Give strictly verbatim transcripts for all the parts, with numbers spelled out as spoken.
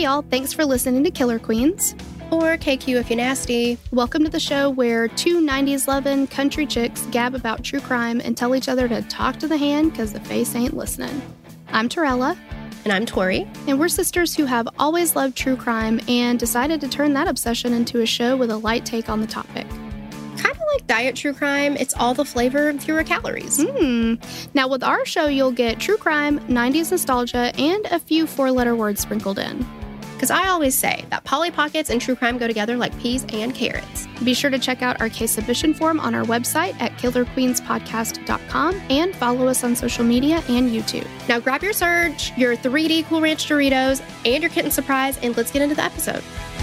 y'all, thanks for listening to Killer Queens. Or K Q if you're nasty. Welcome to the show where two nineties loving country chicks gab about true crime and tell each other to talk to the hand because the face ain't listening. I'm Torella. And I'm Tori. And we're sisters who have always loved true crime and decided to turn that obsession into a show with a light take on the topic. Kind of like diet true crime, it's all the flavor and fewer calories. Hmm. Now with our show, you'll get true crime, nineties nostalgia, and a few four-letter words sprinkled in. Because I always say that Polly Pockets and true crime go together like peas and carrots. Be sure to check out our case submission form on our website at killer queens podcast dot com and follow us on social media and YouTube. Now grab your Surge, your three D Cool Ranch Doritos, and your kitten surprise, and let's get into the episode.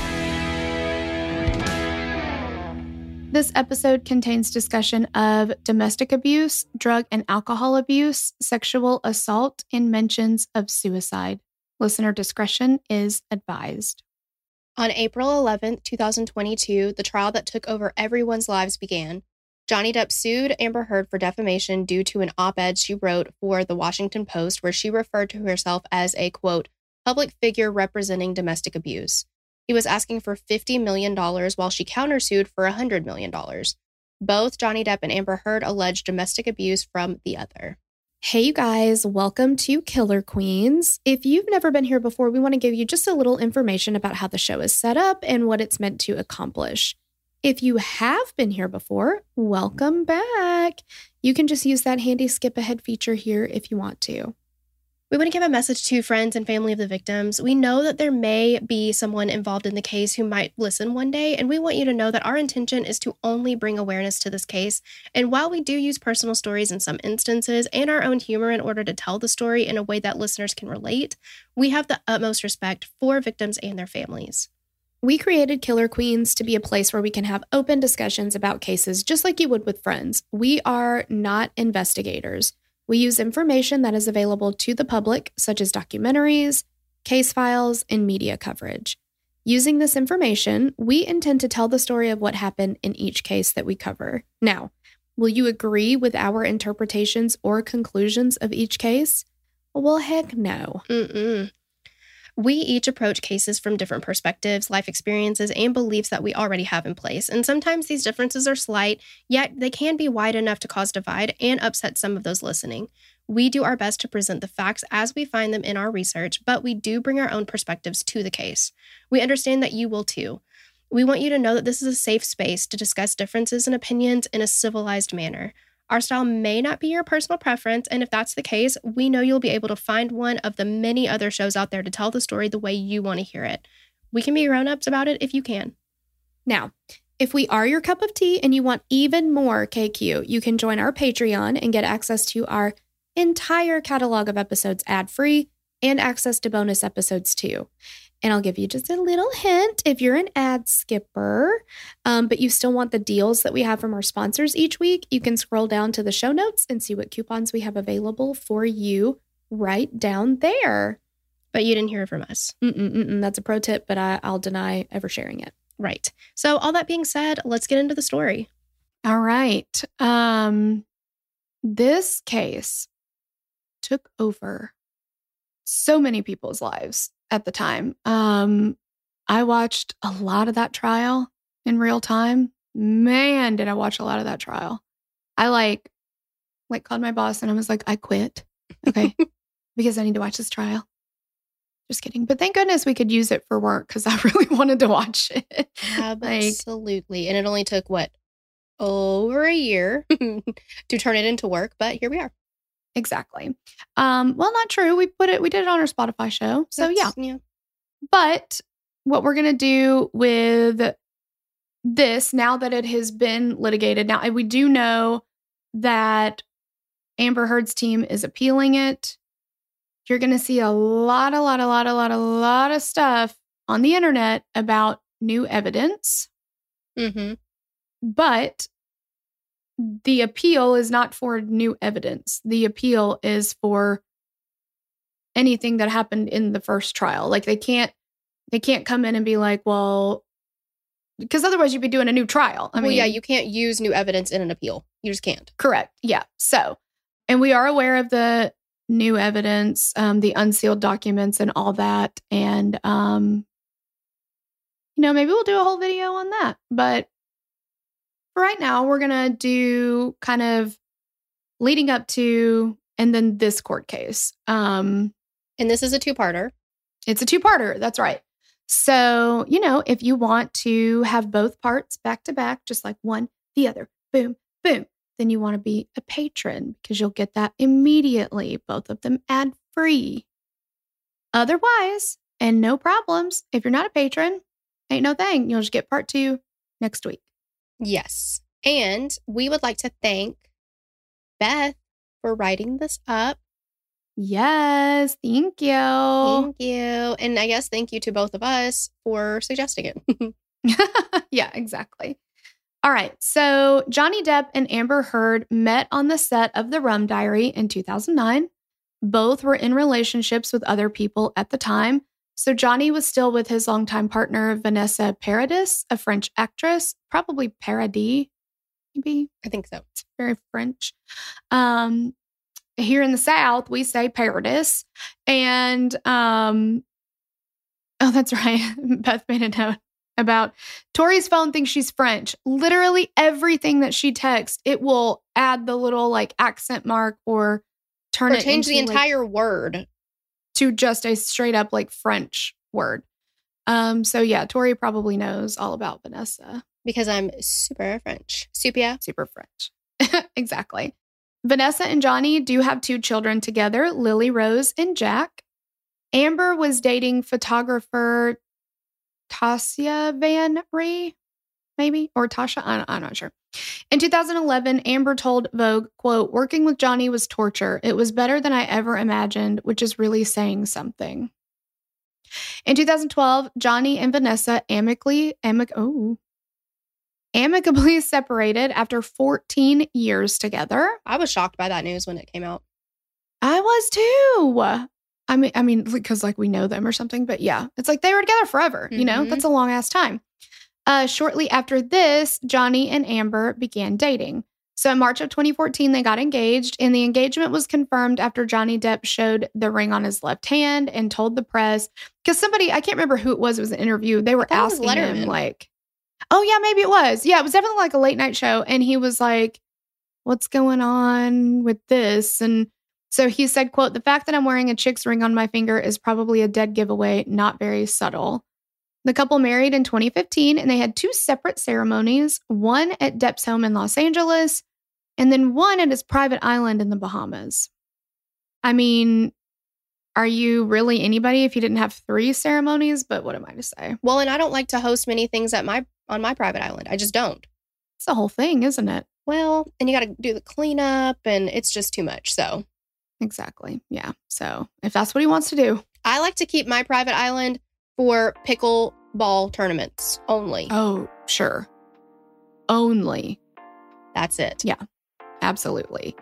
This episode contains discussion of domestic abuse, drug and alcohol abuse, sexual assault, and mentions of suicide. Listener discretion is advised. On April eleventh, twenty twenty-two, the trial that took over everyone's lives began. Johnny Depp sued Amber Heard for defamation due to an op-ed she wrote for The Washington Post where she referred to herself as a, quote, public figure representing domestic abuse. He was asking for fifty million dollars while she countersued for one hundred million dollars. Both Johnny Depp and Amber Heard alleged domestic abuse from the other. Hey, you guys, welcome to Killer Queens. If you've never been here before, we want to give you just a little information about how the show is set up and what it's meant to accomplish. If you have been here before, welcome back. You can just use that handy skip ahead feature here if you want to. We want to give a message to friends and family of the victims. We know that there may be someone involved in the case who might listen one day, and we want you to know that our intention is to only bring awareness to this case. And while we do use personal stories in some instances and our own humor in order to tell the story in a way that listeners can relate, we have the utmost respect for victims and their families. We created Killer Queens to be a place where we can have open discussions about cases just like you would with friends. We are not investigators. We use information that is available to the public, such as documentaries, case files, and media coverage. Using this information, we intend to tell the story of what happened in each case that we cover. Now, will you agree with our interpretations or conclusions of each case? Well, heck no. Mm-mm. We each approach cases from different perspectives, life experiences, and beliefs that we already have in place. And sometimes these differences are slight, yet they can be wide enough to cause divide and upset some of those listening. We do our best to present the facts as we find them in our research, but we do bring our own perspectives to the case. We understand that you will too. We want you to know that this is a safe space to discuss differences and opinions in a civilized manner. Our style may not be your personal preference, and if that's the case, we know you'll be able to find one of the many other shows out there to tell the story the way you want to hear it. We can be grown-ups about it if you can. Now, if we are your cup of tea and you want even more K Q, you can join our Patreon and get access to our entire catalog of episodes ad-free and access to bonus episodes too. And I'll give you just a little hint if you're an ad skipper, um, but you still want the deals that we have from our sponsors each week, you can scroll down to the show notes and see what coupons we have available for you right down there. But you didn't hear it from us. Mm-mm, mm-mm, that's a pro tip, but I, I'll deny ever sharing it. Right. So all that being said, let's get into the story. All right. Um, this case took over so many people's lives at the time. Um, I watched a lot of that trial in real time. Man, did I watch a lot of that trial. I like, like called my boss and I was like, I quit. Okay. Because I need to watch this trial. Just kidding. But thank goodness we could use it for work because I really wanted to watch it. Absolutely. Like, and it only took, what, over a year to turn it into work. But here we are. Exactly. Um, well, not true. We put it, we did it on our Spotify show. So yeah. yeah. But what we're going to do with this, now that it has been litigated, now we do know that Amber Heard's team is appealing it. You're going to see a lot, a lot, a lot, a lot, a lot of stuff on the internet about new evidence. Mm-hmm. But the appeal is not for new evidence. The appeal is for anything that happened in the first trial. Like they can't, they can't come in and be like, well, because otherwise you'd be doing a new trial. I well, mean, yeah, you can't use new evidence in an appeal. You just can't. Correct. Yeah. So, and we are aware of the new evidence, um, the unsealed documents and all that. And, um, you know, maybe we'll do a whole video on that. But for right now, we're going to do kind of leading up to and then this court case. Um, and this is a two-parter. It's a two-parter. That's right. So, you know, if you want to have both parts back to back, just like one, the other, boom, boom, then you want to be a patron because you'll get that immediately. Both of them ad free. Otherwise, and no problems, if you're not a patron, ain't no thing. You'll just get part two next week. Yes. And we would like to thank Beth for writing this up. Yes, thank you. Thank you. And I guess thank you to both of us for suggesting it. Yeah, exactly. All right. So Johnny Depp and Amber Heard met on the set of The Rum Diary in two thousand nine. Both were in relationships with other people at the time. So Johnny was still with his longtime partner, Vanessa Paradis, a French actress, probably Paradis, maybe. I think so. It's very French. Um, here in the South, we say Paradis. And, um, oh, that's right. Beth made a note about Tori's phone thinks she's French. Literally everything that she texts, it will add the little like accent mark or turn or it change into, the entire like, word to just a straight up like French word. Um, so yeah, Tori probably knows all about Vanessa. Because I'm super French. Super. Super French. Exactly. Vanessa and Johnny do have two children together, Lily Rose and Jack. Amber was dating photographer Tasya Van Ree, maybe, or Tasha, I'm, I'm not sure. In two thousand eleven, Amber told Vogue, quote, "Working with Johnny was torture. It was better than I ever imagined, which is really saying something." In two thousand twelve, Johnny and Vanessa amicably, amic- oh, amicably separated after fourteen years together. I was shocked by that news when it came out. I was too. I mean, I mean, because like we know them or something, but yeah, it's like they were together forever. Mm-hmm. You know, that's a long ass time. Uh, shortly after this, Johnny and Amber began dating. So in March of twenty fourteen, they got engaged, and the engagement was confirmed after Johnny Depp showed the ring on his left hand and told the press, because somebody, I can't remember who it was, it was an interview. They were asking him like, oh yeah, maybe it was. Yeah, it was definitely like a late night show. And he was like, what's going on with this? And so he said, quote, "The fact that I'm wearing a chick's ring on my finger is probably a dead giveaway, not very subtle." The couple married in twenty fifteen, and they had two separate ceremonies, one at Depp's home in Los Angeles, and then one at his private island in the Bahamas. I mean, are you really anybody if you didn't have three ceremonies? But what am I to say? Well, and I don't like to host many things at my on my private island. I just don't. It's the whole thing, isn't it? Well, and you got to do the cleanup, and it's just too much, so. Exactly. Yeah. So if that's what he wants to do. I like to keep my private island for pickleball tournaments only. Oh, sure. Only. That's it. Yeah, absolutely.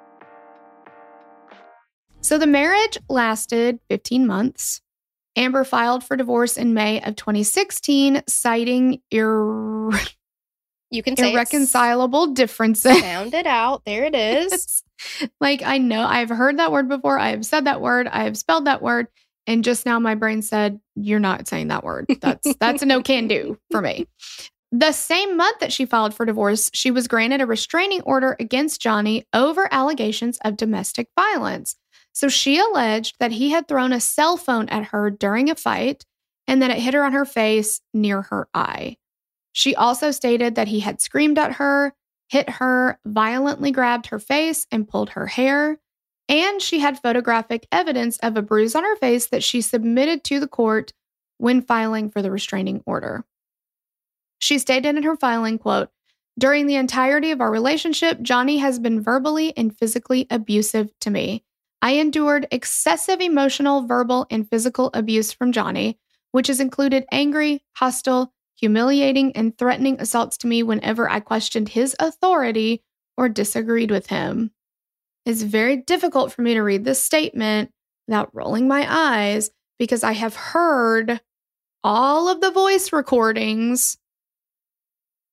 So the marriage lasted fifteen months. Amber filed for divorce in May of twenty sixteen, citing ir- you can say irreconcilable differences. Sound it out. There it is. Like, I know I've heard that word before. I have said that word. I have spelled that word. And just now my brain said, you're not saying that word. That's that's a no can do for me. The same month that she filed for divorce, she was granted a restraining order against Johnny over allegations of domestic violence. So she alleged that he had thrown a cell phone at her during a fight and that it hit her on her face near her eye. She also stated that he had screamed at her, hit her, violently grabbed her face, and pulled her hair. And she had photographic evidence of a bruise on her face that she submitted to the court when filing for the restraining order. She stated in her filing, quote, "During the entirety of our relationship, Johnny has been verbally and physically abusive to me. I endured excessive emotional, verbal, and physical abuse from Johnny, which has included angry, hostile, humiliating, and threatening assaults to me whenever I questioned his authority or disagreed with him. It's very difficult for me to read this statement without rolling my eyes because I have heard all of the voice recordings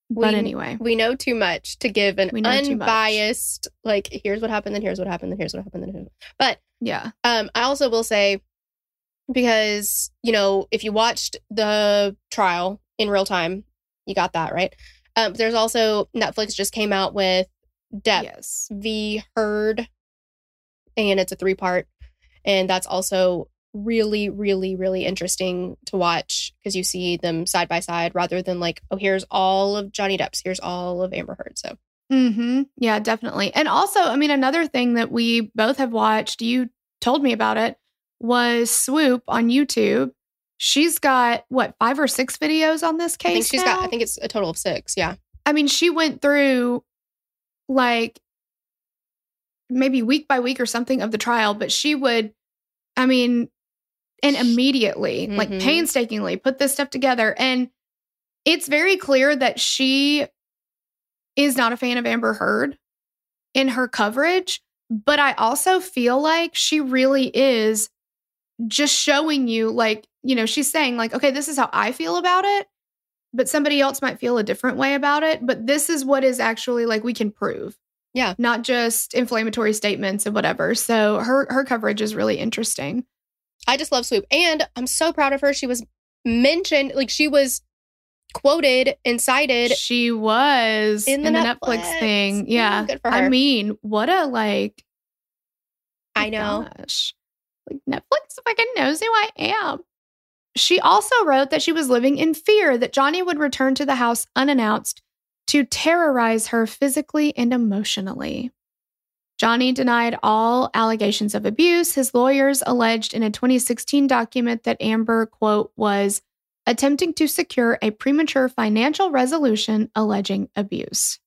But we, anyway. We know too much to give an unbiased, like, here's what happened, then here's what happened, then here's what happened, then here's what happened. But yeah, um, I also will say, because, you know, if you watched the trial in real time, you got that, right? Um, there's also, Netflix just came out with Depp yes. v. Heard, and it's a three-part. And that's also really, really, really interesting to watch because you see them side by side rather than like, oh, here's all of Johnny Depp's, here's all of Amber Heard. So, mm-hmm. Yeah, definitely. And also, I mean, another thing that we both have watched, you told me about it, was Swoop on YouTube. She's got what, five or six videos on this case? I think she's now? got, I think it's a total of six. Yeah. I mean, she went through like maybe week by week or something of the trial, but she would, I mean, and immediately, mm-hmm. like painstakingly put this stuff together. And it's very clear that she is not a fan of Amber Heard in her coverage. But I also feel like she really is just showing you, like, you know, she's saying like, okay, this is how I feel about it. But somebody else might feel a different way about it. But this is what is actually like we can prove. Yeah. Not just inflammatory statements and whatever. So her her coverage is really interesting. I just love Swoop. And I'm so proud of her. She was mentioned, like she was quoted and cited. She was in the, in the Netflix. Netflix thing. Yeah. Mm, good for her. I mean, what a like. I know. Gosh. Like Netflix fucking knows who I am. She also wrote that she was living in fear that Johnny would return to the house unannounced to terrorize her physically and emotionally. Johnny denied all allegations of abuse. His lawyers alleged in a twenty sixteen document that Amber, quote, was attempting to secure a premature financial resolution alleging abuse.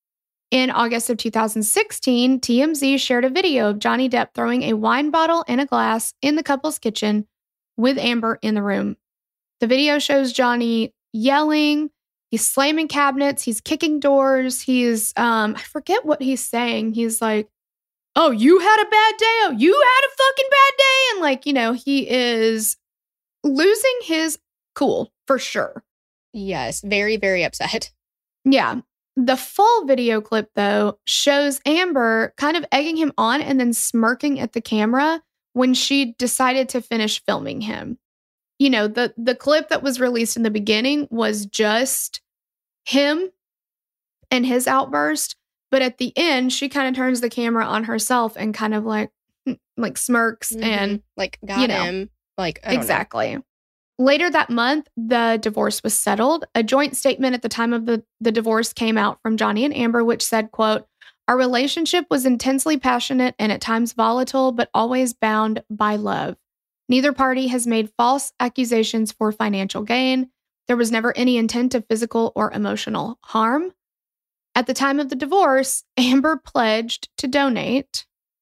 In August of two thousand sixteen, T M Z shared a video of Johnny Depp throwing a wine bottle and a glass in the couple's kitchen with Amber in the room. The video shows Johnny yelling, he's slamming cabinets, he's kicking doors, he's, um, I forget what he's saying. He's like, oh, you had a bad day? Oh, you had a fucking bad day? And like, you know, he is losing his cool for sure. Yes, very, very upset. Yeah. The full video clip, though, shows Amber kind of egging him on and then smirking at the camera when she decided to finish filming him. You know, the, the clip that was released in the beginning was just him and his outburst. But at the end, she kind of turns the camera on herself and kind of like, like smirks mm-hmm. and like, got you know, him. Like, I don't exactly. know. Later that month, the divorce was settled. A joint statement at the time of the, the divorce came out from Johnny and Amber, which said, quote, our relationship was intensely passionate and at times volatile, but always bound by love. Neither party has made false accusations for financial gain. There was never any intent of physical or emotional harm. At the time of the divorce, Amber pledged to donate.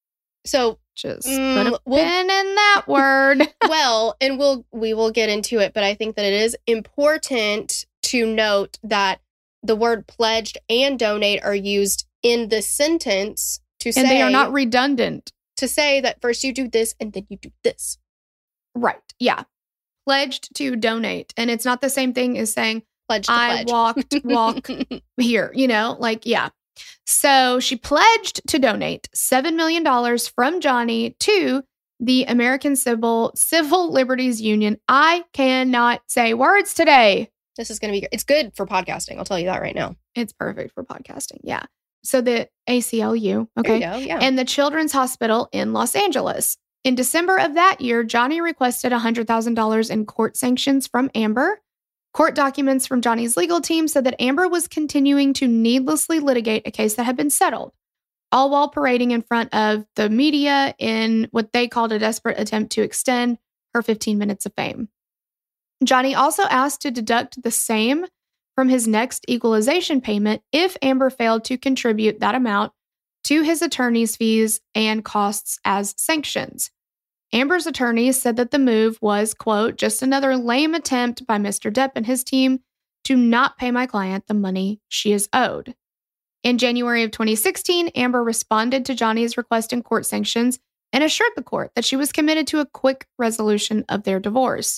So just mm, put a we'll, pin in that word. Well, and we'll we will get into it, but I think that it is important to note that the word pledged and donate are used in the sentence to say, and they are not redundant. To say that first you do this and then you do this. Right. Yeah. Pledged to donate. And it's not the same thing as saying, pledged to I pledge. walked, walk here, you know, like, yeah. So she pledged to donate seven million dollars from Johnny to the American Civil Civil Liberties Union. I cannot say words today. This is going to be, it's good for podcasting. I'll tell you that right now. It's perfect for podcasting. Yeah. So the A C L U. Okay. There you go, yeah. And the Children's Hospital in Los Angeles. In December of that year, Johnny requested one hundred thousand dollars in court sanctions from Amber. Court documents from Johnny's legal team said that Amber was continuing to needlessly litigate a case that had been settled, all while parading in front of the media in what they called a desperate attempt to extend her fifteen minutes of fame. Johnny also asked to deduct the same from his next equalization payment if Amber failed to contribute that amount to his attorney's fees and costs as sanctions. Amber's attorneys said that the move was, quote, just another lame attempt by Mister Depp and his team to not pay my client the money she is owed. In January of twenty sixteen, Amber responded to Johnny's request in court sanctions and assured the court that she was committed to a quick resolution of their divorce.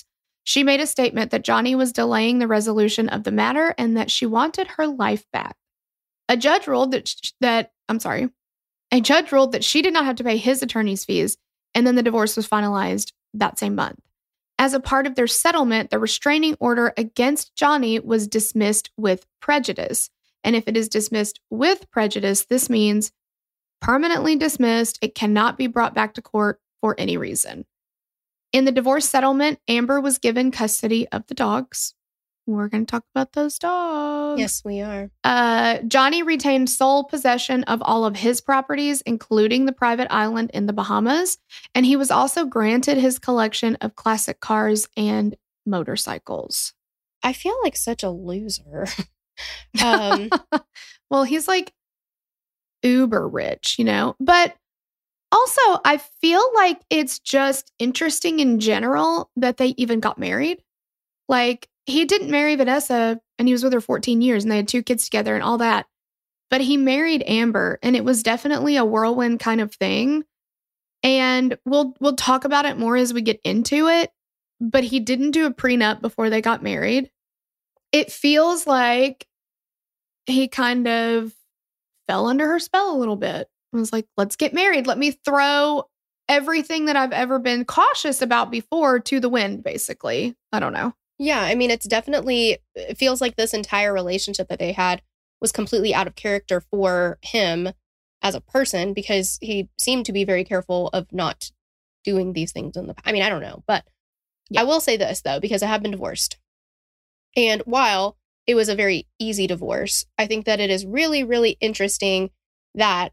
She made a statement that Johnny was delaying the resolution of the matter and that she wanted her life back. A judge ruled that, sh- that I'm sorry, a judge ruled that she did not have to pay his attorney's fees, and then the divorce was finalized that same month. As a part of their settlement, the restraining order against Johnny was dismissed with prejudice. And if it is dismissed with prejudice, this means permanently dismissed. It cannot be brought back to court for any reason. In the divorce settlement, Amber was given custody of the dogs. We're going to talk about those dogs. Yes, we are. Uh, Johnny retained sole possession of all of his properties, including the private island in the Bahamas. And he was also granted his collection of classic cars and motorcycles. I feel like such a loser. um, well, he's like uber rich, you know, but also I feel like it's just interesting in general that they even got married. Like, he didn't marry Vanessa and he was with her fourteen years and they had two kids together and all that. But he married Amber and it was definitely a whirlwind kind of thing. And we'll we'll talk about it more as we get into it. But he didn't do a prenup before they got married. It feels like he kind of fell under her spell a little bit. I was like, let's get married. Let me throw everything that I've ever been cautious about before to the wind, basically. I don't know. Yeah, I mean, it's definitely, it feels like this entire relationship that they had was completely out of character for him as a person because he seemed to be very careful of not doing these things in the past. I mean, I don't know, but yeah. I will say this, though, because I have been divorced. And while it was a very easy divorce, I think that it is really, really interesting that,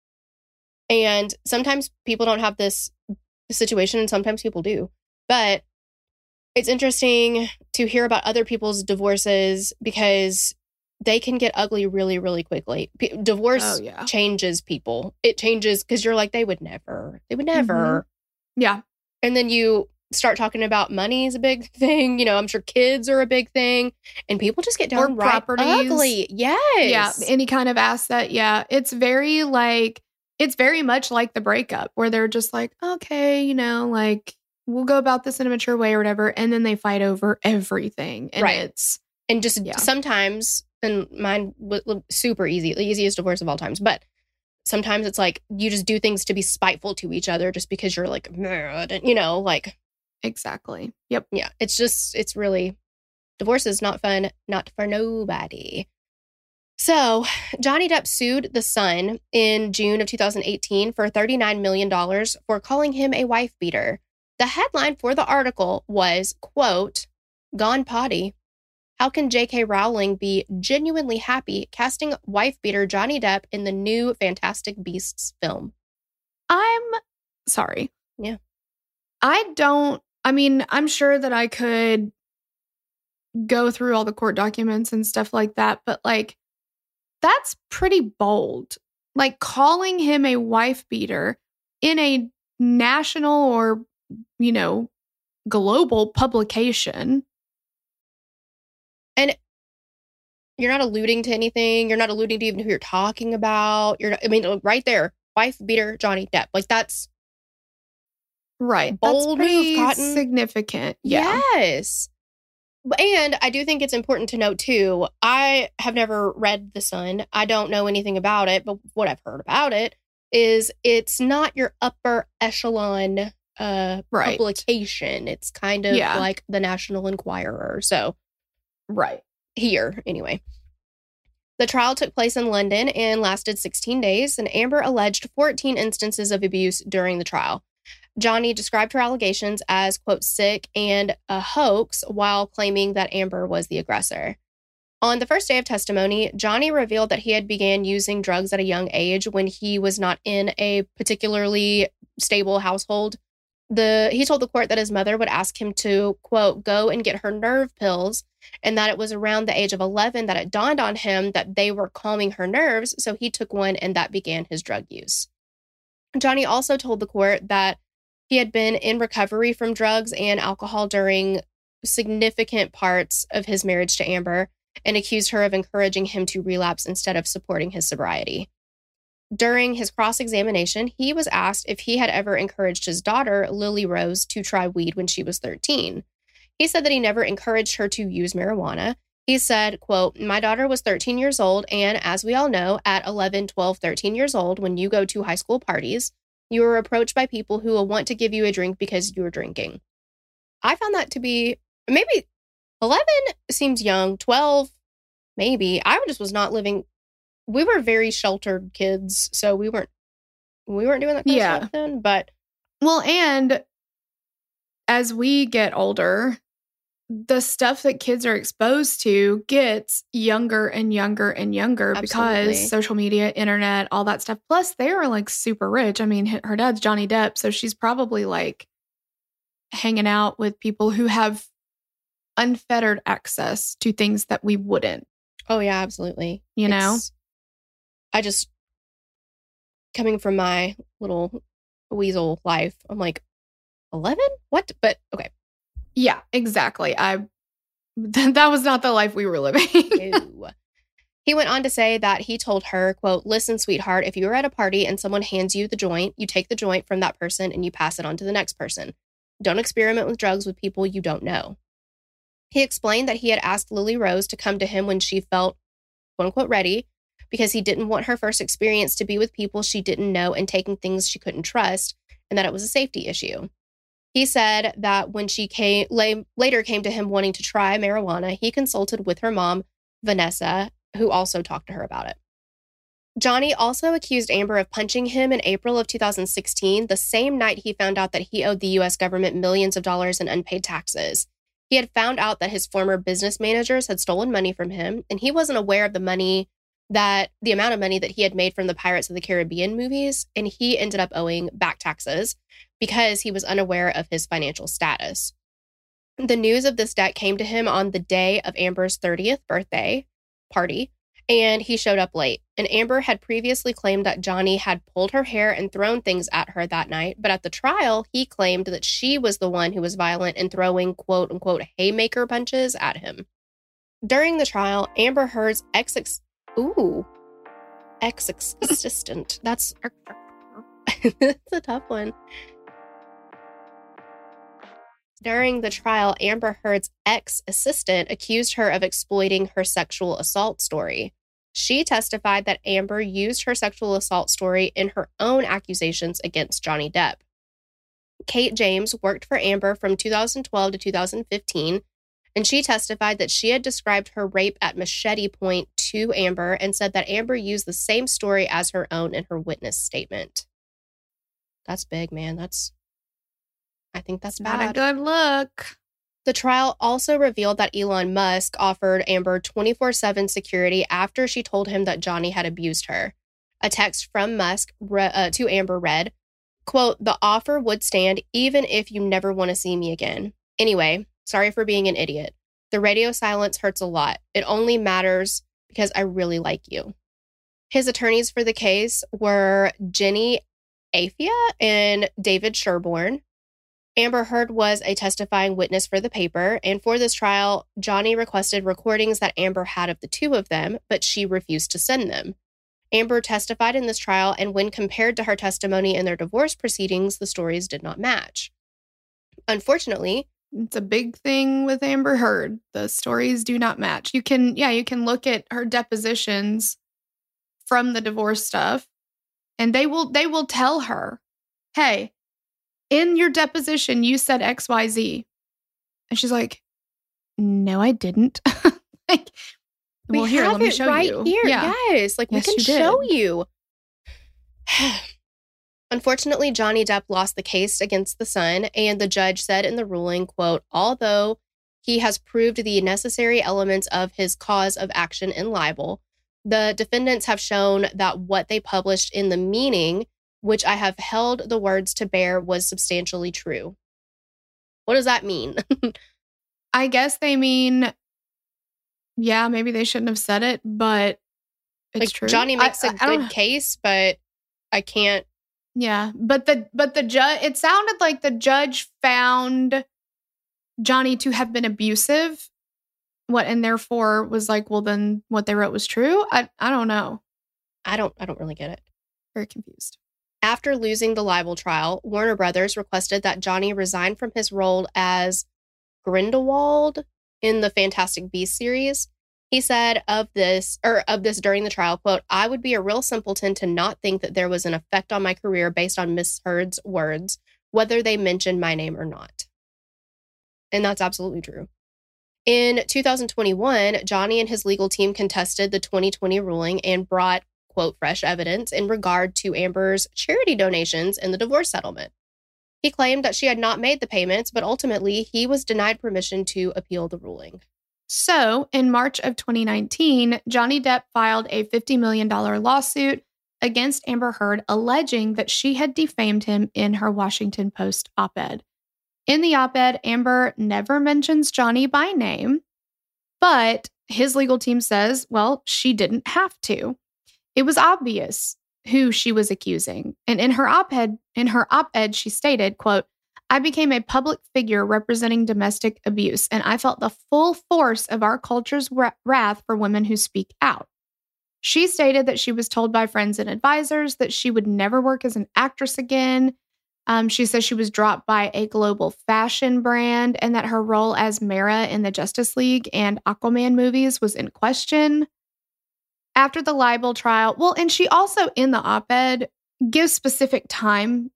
and sometimes people don't have this situation and sometimes people do, but it's interesting to hear about other people's divorces because they can get ugly really, really quickly. P- divorce oh, yeah. changes people. It changes because you're like, they would never, they would never. Mm-hmm. Yeah. And then you start talking about money is a big thing. You know, I'm sure kids are a big thing. And people just get downright ugly. Yes. Yeah. Any kind of asset. Yeah. It's very like, it's very much like the breakup where they're just like, okay, you know, like, we'll go about this in a mature way or whatever. And then they fight over everything. And right. it's... And just yeah. sometimes, and mine was super easy, the easiest divorce of all times. But sometimes it's like you just do things to be spiteful to each other just because you're like, and, you know, like. Exactly. Yep. Yeah. It's just, it's really, divorce is not fun, not for nobody. So Johnny Depp sued The Sun in June of two thousand eighteen for thirty-nine million dollars for calling him a wife beater. The headline for the article was, quote, "Gone potty. How can J K Rowling be genuinely happy casting wife beater Johnny Depp in the new Fantastic Beasts film?" I'm sorry. Yeah. I don't, I mean, I'm sure that I could go through all the court documents and stuff like that, but like, that's pretty bold. Like calling him a wife beater in a national or, you know, global publication. And you're not alluding to anything. You're not alluding to even who you're talking about. You're not, I mean, right there, wife beater Johnny Depp. Like that's right. Bold That's move, Cotton. Significant. Yeah. Yes. And I do think it's important to note, too, I have never read The Sun. I don't know anything about it, but what I've heard about it is it's not your upper echelon uh, right. publication. It's kind of yeah. like the National Enquirer. So, right. Here, anyway. The trial took place in London and lasted sixteen days, and Amber alleged fourteen instances of abuse during the trial. Johnny described her allegations as, quote, sick and a hoax while claiming that Amber was the aggressor. On the first day of testimony, Johnny revealed that he had began using drugs at a young age when he was not in a particularly stable household. The he told the court that his mother would ask him to, quote, go and get her nerve pills, and that it was around the age of eleven that it dawned on him that they were calming her nerves, so he took one and that began his drug use. Johnny also told the court that he had been in recovery from drugs and alcohol during significant parts of his marriage to Amber and accused her of encouraging him to relapse instead of supporting his sobriety. During his cross-examination, he was asked if he had ever encouraged his daughter, Lily Rose, to try weed when she was thirteen. He said that he never encouraged her to use marijuana. He said, quote, "My daughter was thirteen years old, and as we all know, at eleven, twelve, thirteen years old, when you go to high school parties, you are approached by people who will want to give you a drink because you are drinking." I found that to be, maybe eleven seems young, twelve, maybe. I just was not living, we were very sheltered kids, so we weren't, we weren't doing that kind Yeah. of stuff then, but. Well, and as we get older, the stuff that kids are exposed to gets younger and younger and younger. Absolutely. Because social media, internet, all that stuff. Plus, they are like super rich. I mean, her dad's Johnny Depp, so she's probably like hanging out with people who have unfettered access to things that we wouldn't. Oh, yeah, absolutely. You know? It's, I just, coming from my little weasel life, I'm like, eleven? What? But, okay. Yeah, exactly. I th- that was not the life we were living. Ew. He went on to say that he told her, quote, "Listen, sweetheart, if you are at a party and someone hands you the joint, you take the joint from that person and you pass it on to the next person. Don't experiment with drugs with people you don't know." He explained that he had asked Lily Rose to come to him when she felt, quote unquote, ready, because he didn't want her first experience to be with people she didn't know and taking things she couldn't trust, and that it was a safety issue. He said that when she came, la- later came to him wanting to try marijuana, he consulted with her mom, Vanessa, who also talked to her about it. Johnny also accused Amber of punching him in April of two thousand sixteen, the same night he found out that he owed the U S government millions of dollars in unpaid taxes. He had found out that his former business managers had stolen money from him, and he wasn't aware of the money that the amount of money that he had made from the Pirates of the Caribbean movies, and he ended up owing back taxes because he was unaware of his financial status. The news of this debt came to him on the day of Amber's thirtieth birthday party, and he showed up late. And Amber had previously claimed that Johnny had pulled her hair and thrown things at her that night, but at the trial, he claimed that she was the one who was violent and throwing quote-unquote haymaker punches at him. During the trial, Amber Heard's ex Ooh, ex-assistant. That's, that's a tough one. During the trial, Amber Heard's ex-assistant accused her of exploiting her sexual assault story. She testified that Amber used her sexual assault story in her own accusations against Johnny Depp. Kate James worked for Amber from two thousand twelve to two thousand fifteen, and she testified that she had described her rape at machete point to Amber and said that Amber used the same story as her own in her witness statement. That's big, man. That's, I think that's Not bad. a good look. The trial also revealed that Elon Musk offered Amber twenty-four seven security after she told him that Johnny had abused her. A text from Musk re- uh, to Amber read, quote, "The offer would stand even if you never want to see me again. Anyway, sorry for being an idiot. The radio silence hurts a lot. It only matters because I really like you." His attorneys for the case were Jenny Afia and David Sherborne. Amber Heard was a testifying witness for the paper, and for this trial, Johnny requested recordings that Amber had of the two of them, but she refused to send them. Amber testified in this trial, and when compared to her testimony in their divorce proceedings, the stories did not match. Unfortunately, it's a big thing with Amber Heard. The stories do not match. You can, yeah, you can look at her depositions from the divorce stuff, and they will, they will tell her, hey, in your deposition, you said X Y Z. And she's like, no, I didn't. Like, we well, here, have let me it show right you. here. Yeah. Yes, like Yes, we can you did. show you. Unfortunately, Johnny Depp lost the case against the Sun, and the judge said in the ruling, quote, "Although he has proved the necessary elements of his cause of action in libel, the defendants have shown that what they published in the meaning, which I have held the words to bear, was substantially true." What does that mean? I guess they mean, yeah, maybe they shouldn't have said it, but it's like, true. Johnny makes a a good case, but I can't. Yeah, but the but the judge, it sounded like the judge found Johnny to have been abusive. What, and therefore was like, well, then what they wrote was true. I I don't know. I don't. I don't really get it. Very confused. After losing the libel trial, Warner Brothers requested that Johnny resign from his role as Grindelwald in the Fantastic Beasts series. He said of this, or of this during the trial, quote, "I would be a real simpleton to not think that there was an effect on my career based on Miss Heard's words, whether they mentioned my name or not." And that's absolutely true. In two thousand twenty-one, Johnny and his legal team contested the twenty twenty ruling and brought, quote, fresh evidence in regard to Amber's charity donations in the divorce settlement. He claimed that she had not made the payments, but ultimately he was denied permission to appeal the ruling. So, in March of twenty nineteen, Johnny Depp filed a fifty million dollars lawsuit against Amber Heard, alleging that she had defamed him in her Washington Post op-ed. In the op-ed, Amber never mentions Johnny by name, but his legal team says, well, she didn't have to. It was obvious who she was accusing. And in her op-ed, in her op-ed, she stated, quote, "I became a public figure representing domestic abuse, and I felt the full force of our culture's wrath for women who speak out." She stated that she was told by friends and advisors that she would never work as an actress again. Um, she says she was dropped by a global fashion brand and that her role as Mera in the Justice League and Aquaman movies was in question. After the libel trial, well, and she also in the op-ed gives specific time,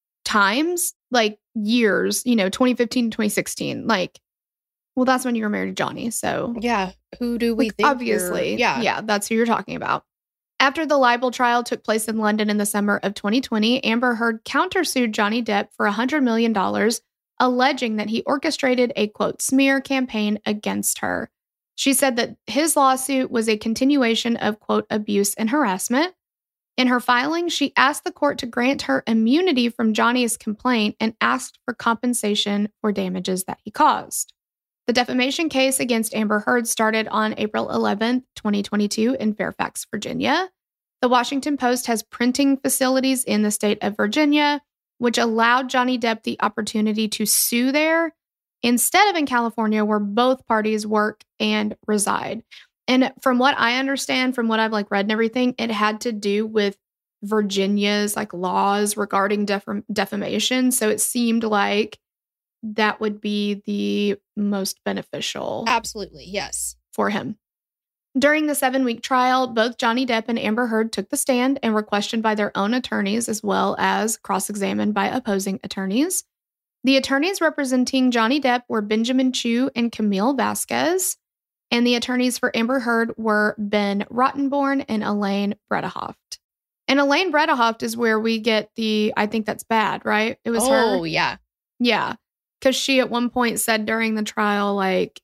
times, like years, you know, twenty fifteen, twenty sixteen, like, well, that's when you were married to Johnny. So yeah, who do we like, think? Obviously, yeah, yeah, that's who you're talking about. After the libel trial took place in London in the summer of twenty twenty, Amber Heard countersued Johnny Depp for one hundred million dollars, alleging that he orchestrated a, quote, smear campaign against her. She said that his lawsuit was a continuation of, quote, abuse and harassment. In her filing, she asked the court to grant her immunity from Johnny's complaint and asked for compensation for damages that he caused. The defamation case against Amber Heard started on April eleventh, twenty twenty-two in Fairfax, Virginia. The Washington Post has printing facilities in the state of Virginia, which allowed Johnny Depp the opportunity to sue there instead of in California, where both parties work and reside. And from what I understand, from what I've like read and everything, it had to do with Virginia's like laws regarding def- defamation. So it seemed like that would be the most beneficial. Absolutely, yes. For him. During the seven-week trial, both Johnny Depp and Amber Heard took the stand and were questioned by their own attorneys as well as cross-examined by opposing attorneys. The attorneys representing Johnny Depp were Benjamin Chew and Camille Vasquez, and the attorneys for Amber Heard were Ben Rottenborn and Elaine Bredehoft. And Elaine Bredehoft is where we get the, I think that's bad, right? It was oh, her. Oh, yeah. Yeah. Because she at one point said during the trial, like,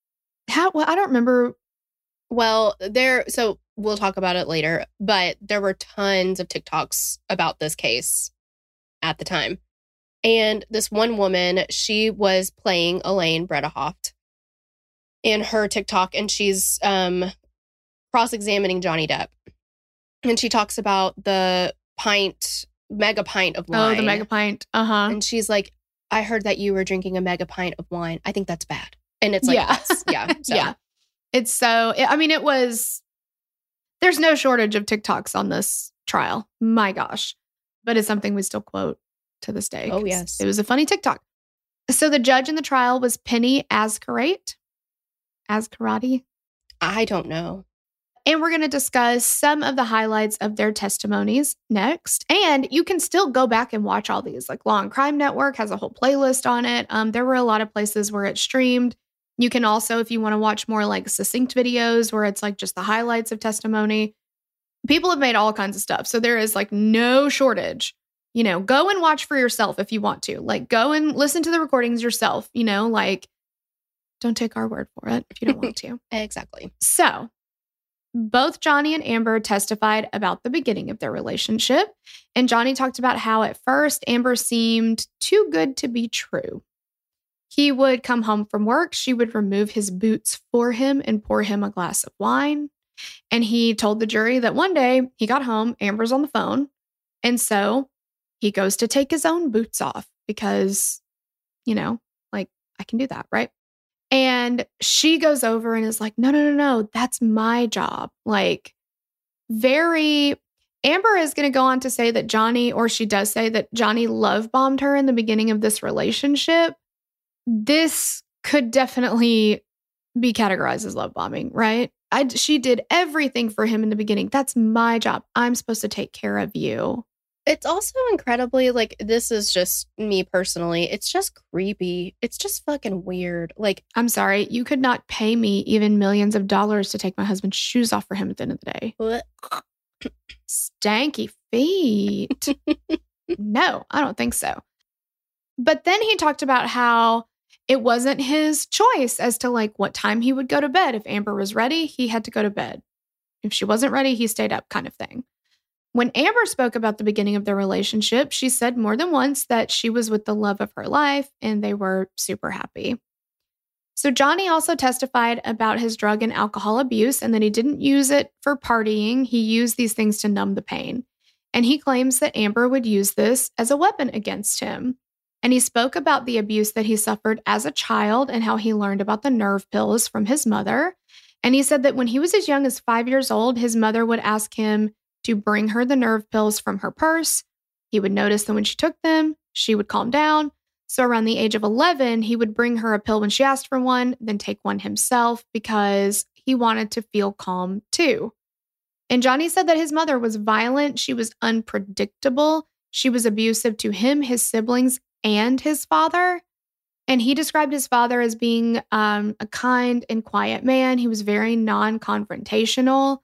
how, well, I don't remember. Well, there, so we'll talk about it later, but there were tons of TikToks about this case at the time. And this one woman, she was playing Elaine Bredehoft in her TikTok, and she's um, cross-examining Johnny Depp. And she talks about the pint, mega pint of wine. Oh, the mega pint. Uh-huh. And she's like, I heard that you were drinking a mega pint of wine. I think that's bad. And it's like, yeah. yes, yeah. So. Yeah. It's so, I mean, it was, there's no shortage of TikToks on this trial. My gosh. But it's something we still quote to this day. Oh, yes. It was a funny TikTok. So the judge in the trial was Penny Azkarate. Azkarate? I don't know. And we're going to discuss some of the highlights of their testimonies next. And you can still go back and watch all these. Like Law and Crime Network has a whole playlist on it. Um, there were a lot of places where it's streamed. You can also, if you want to watch more like succinct videos where it's like just the highlights of testimony, people have made all kinds of stuff. So there is like no shortage. You know, go and watch for yourself if you want to. Like go and listen to the recordings yourself. You know, like don't take our word for it if you don't want to. Exactly. So both Johnny and Amber testified about the beginning of their relationship. And Johnny talked about how at first Amber seemed too good to be true. He would come home from work. She would remove his boots for him and pour him a glass of wine. And he told the jury that one day he got home, Amber's on the phone. And so he goes to take his own boots off because, you know, like I can do that, right? And she goes over and is like, no, no, no, no, that's my job. Like very, Amber is going to go on to say that Johnny, or she does say that Johnny love bombed her in the beginning of this relationship. This could definitely be categorized as love bombing, right? I, she did everything for him in the beginning. That's my job. I'm supposed to take care of you. It's also incredibly, like, this is just me personally. It's just creepy. It's just fucking weird. Like, I'm sorry. You could not pay me even millions of dollars to take my husband's shoes off for him at the end of the day. what? Stanky feet. No, I don't think so. But then he talked about how it wasn't his choice as to like what time he would go to bed. If Amber was ready, he had to go to bed. If she wasn't ready, he stayed up, kind of thing. When Amber spoke about the beginning of their relationship, she said more than once that she was with the love of her life and they were super happy. So Johnny also testified about his drug and alcohol abuse and that he didn't use it for partying. He used these things to numb the pain. And he claims that Amber would use this as a weapon against him. And he spoke about the abuse that he suffered as a child and how he learned about the nerve pills from his mother. And he said that when he was as young as five years old, his mother would ask him to bring her the nerve pills from her purse. He would notice that when she took them, she would calm down. So around the age of eleven, he would bring her a pill when she asked for one, then take one himself because he wanted to feel calm too. And Johnny said that his mother was violent. She was unpredictable. She was abusive to him, his siblings, and his father. And he described his father as being um, a kind and quiet man. He was very non-confrontational.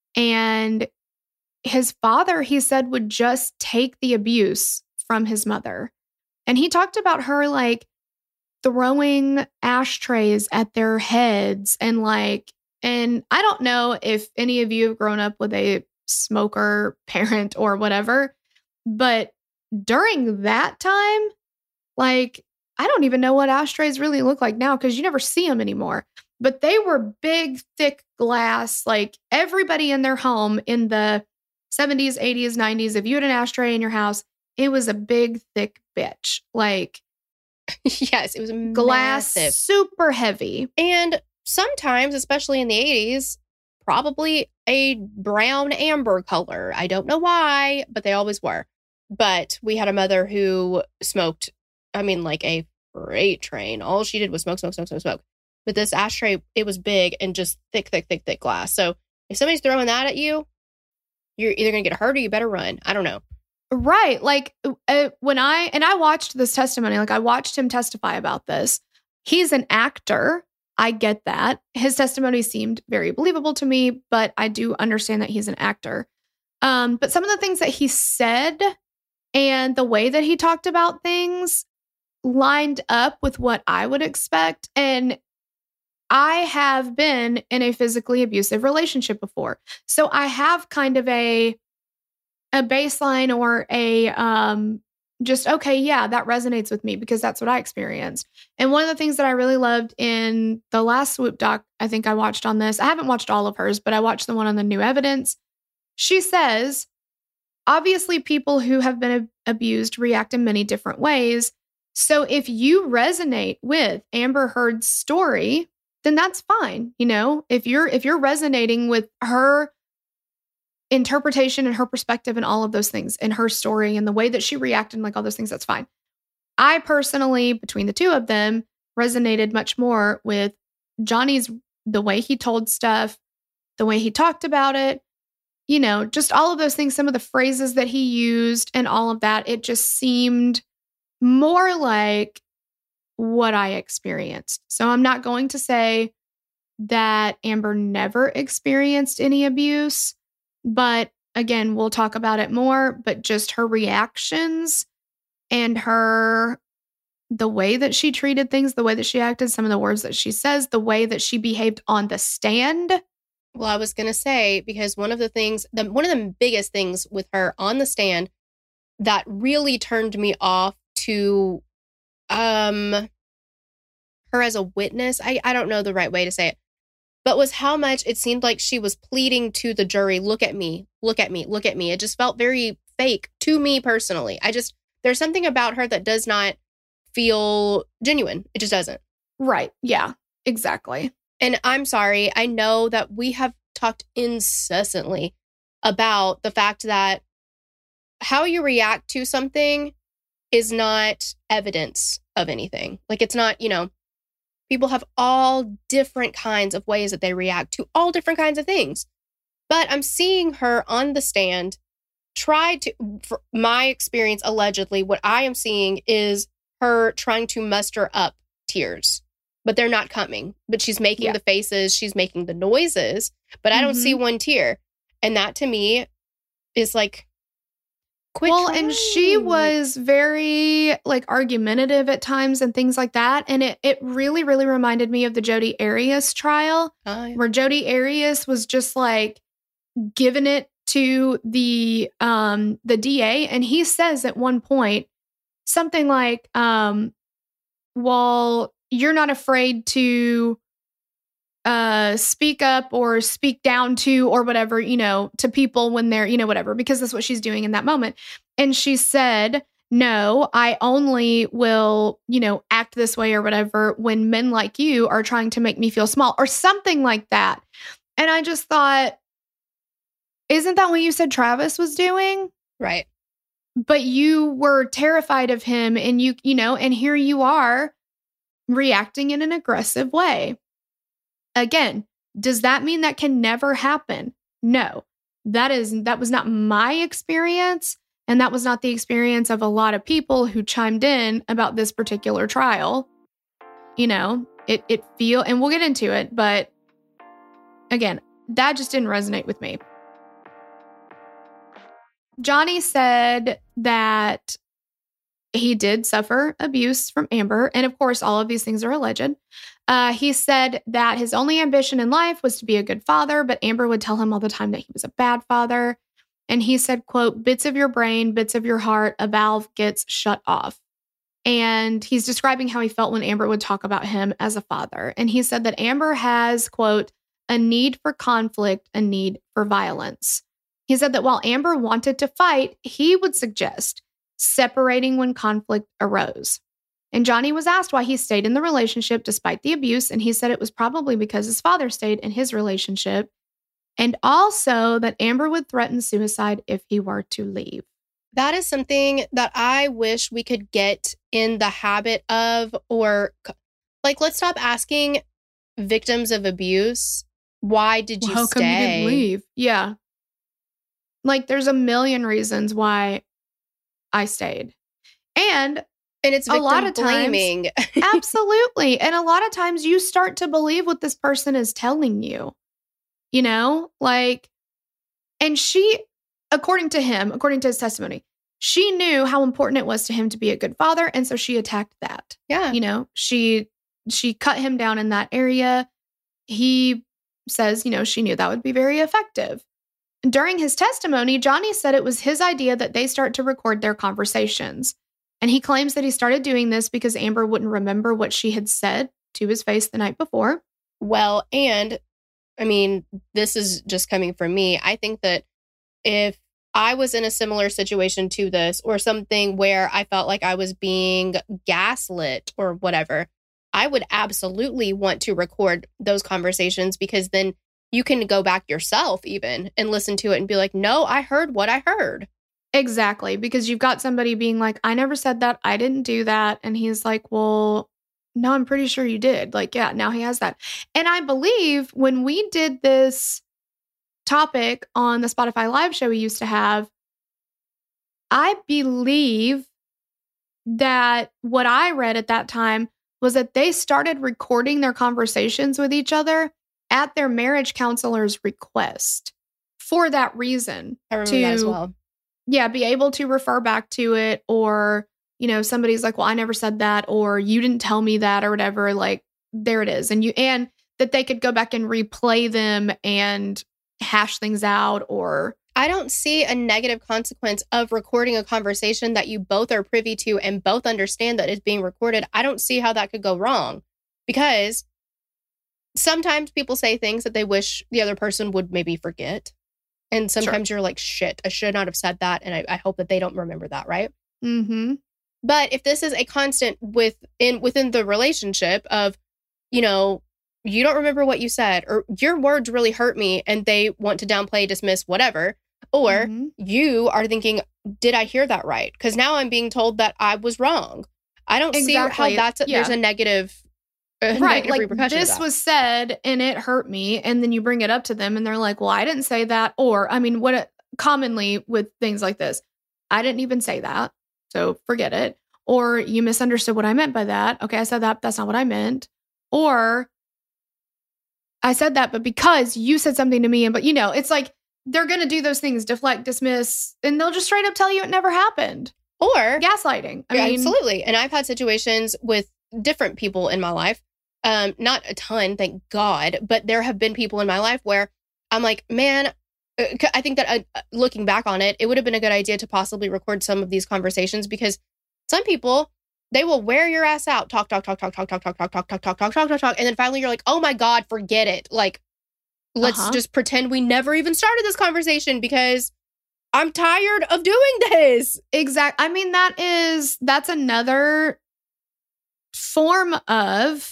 And his father, he said, would just take the abuse from his mother. And he talked about her like throwing ashtrays at their heads and like, and I don't know if any of you have grown up with a smoker parent or whatever, but during that time, like, I don't even know what ashtrays really look like now because you never see them anymore. But they were big, thick glass, like everybody in their home in the seventies, eighties, nineties, if you had an ashtray in your house, it was a big, thick bitch. Like, yes, it was glass, massive. super heavy. And sometimes, especially in the eighties, probably a brown amber color. I don't know why, but they always were. But we had a mother who smoked, I mean, like a freight train. All she did was smoke, smoke, smoke, smoke, smoke. But this ashtray, it was big and just thick, thick, thick, thick glass. So if somebody's throwing that at you, you're either going to get hurt or you better run. I don't know. Right. Like uh, when I, and I watched this testimony, like I watched him testify about this. He's an actor. I get that. His testimony seemed very believable to me, but I do understand that he's an actor. Um, but some of the things that he said and the way that he talked about things lined up with what I would expect. And I have been in a physically abusive relationship before. So I have kind of a a baseline or a um just, okay, yeah, that resonates with me because that's what I experienced. And one of the things that I really loved in the last Swoop doc, I think I watched on this, I haven't watched all of hers, but I watched the one on the new evidence. She says, obviously people who have been ab- abused react in many different ways. So if you resonate with Amber Heard's story, then that's fine. You know, if you're if you're resonating with her interpretation and her perspective and all of those things and her story and the way that she reacted and like all those things, that's fine. I personally, between the two of them, resonated much more with Johnny's, the way he told stuff, the way he talked about it, you know, just all of those things, some of the phrases that he used and all of that. It just seemed more like what I experienced. So I'm not going to say that Amber never experienced any abuse, but again, we'll talk about it more, but just her reactions and her, the way that she treated things, the way that she acted, some of the words that she says, the way that she behaved on the stand. Well, I was going to say, because one of the things, the, one of the biggest things with her on the stand that really turned me off to um, her as a witness, I, I don't know the right way to say it, but was how much it seemed like she was pleading to the jury, look at me, look at me, look at me. It just felt very fake to me personally. I just, there's something about her that does not feel genuine. It just doesn't. Right. Yeah, exactly. And I'm sorry, I know that we have talked incessantly about the fact that how you react to something is not evidence of anything. Like, it's not, you know, People have all different kinds of ways that they react to all different kinds of things. But I'm seeing her on the stand try to, for my experience, allegedly, what I am seeing is her trying to muster up tears, but they're not coming. But she's making yeah. the faces, she's making the noises, but I don't mm-hmm. see one tear. And that to me is like, quit well, trying. And she was very like argumentative at times and things like that. And it, it really, really reminded me of the Jodi Arias trial, oh, yeah. where Jodi Arias was just like giving it to the um the D A, and he says at one point something like, um, well, you're not afraid to uh speak up or speak down to or whatever, you know, to people when they're, you know, whatever, because that's what she's doing in that moment. And she said, no, I only will, you know, act this way or whatever when men like you are trying to make me feel small or something like that. And I just thought, isn't that what you said Travis was doing? Right. But you were terrified of him and you, you know, and here you are reacting in an aggressive way. Again, does that mean that can never happen? No, that is, that was not my experience. And that was not the experience of a lot of people who chimed in about this particular trial. You know, it, it feel, and we'll get into it, but again, that just didn't resonate with me. Johnny said that he did suffer abuse from Amber. And of course, all of these things are alleged. Uh, he said that his only ambition in life was to be a good father, but Amber would tell him all the time that he was a bad father. And he said, quote, bits of your brain, bits of your heart, a valve gets shut off. And he's describing how he felt when Amber would talk about him as a father. And he said that Amber has, quote, a need for conflict, a need for violence. He said that while Amber wanted to fight, he would suggest separating when conflict arose. And Johnny was asked why he stayed in the relationship despite the abuse, and he said it was probably because his father stayed in his relationship, and also that Amber would threaten suicide if he were to leave. That is something that I wish we could get in the habit of, or like, let's stop asking victims of abuse, why did you well, how stay? Come you didn't leave? Yeah. Like, there's a million reasons why I stayed. And And it's victim a lot of blaming. Times, absolutely. And a lot of times you start to believe what this person is telling you, you know, like, and she, according to him, according to his testimony, she knew how important it was to him to be a good father. And so she attacked that. Yeah. You know, she, she cut him down in that area. He says, you know, she knew that would be very effective. During his testimony, Johnny said it was his idea that they start to record their conversations. And he claims that he started doing this because Amber wouldn't remember what she had said to his face the night before. Well, and I mean, this is just coming from me. I think that if I was in a similar situation to this, or something where I felt like I was being gaslit or whatever, I would absolutely want to record those conversations, because then you can go back yourself even and listen to it and be like, no, I heard what I heard. Exactly. Because you've got somebody being like, I never said that. I didn't do that. And he's like, well, no, I'm pretty sure you did. Like, yeah, now he has that. And I believe when we did this topic on the Spotify live show we used to have, I believe that what I read at that time was that they started recording their conversations with each other at their marriage counselor's request for that reason. I remember to, that as well. Yeah, be able to refer back to it, or, you know, somebody's like, well, I never said that, or you didn't tell me that, or whatever. Like, there it is. And you, and that they could go back and replay them and hash things out. Or I don't see a negative consequence of recording a conversation that you both are privy to and both understand that it's being recorded. I don't see how that could go wrong, because sometimes people say things that they wish the other person would maybe forget. And sometimes sure. you're like, shit, I should not have said that. And I, I hope that they don't remember that, right? Mm-hmm. But if this is a constant within, within the relationship of, you know, you don't remember what you said, or your words really hurt me and they want to downplay, dismiss, whatever. Or mm-hmm. you are thinking, did I hear that right? Because now I'm being told that I was wrong. I don't exactly. see how that's a, yeah. there's a negative uh, right, negative like repercussion this of that. was said and it hurt me, and then you bring it up to them and they're like, well, I didn't say that. Or, I mean, what it, commonly with things like this, I didn't even say that, so forget it. Or you misunderstood what I meant by that. Okay, I said that, that's not what I meant. Or I said that, but because you said something to me, and but you know, it's like they're going to do those things, deflect, dismiss, and they'll just straight up tell you it never happened. Or gaslighting. I yeah, mean, absolutely. And I've had situations with different people in my life. Um, not a ton, thank God, but there have been people in my life where I'm like, man, I think that uh, looking back on it, it would have been a good idea to possibly record some of these conversations, because some people, they will wear your ass out, talk, talk, talk, talk, talk, talk, talk, talk, talk, talk, talk, talk, talk, talk, talk, and then finally you're like, oh my God, forget it. Like, let's Uh-huh. just pretend we never even started this conversation because I'm tired of doing this. Exactly. I mean, that is, that's another form of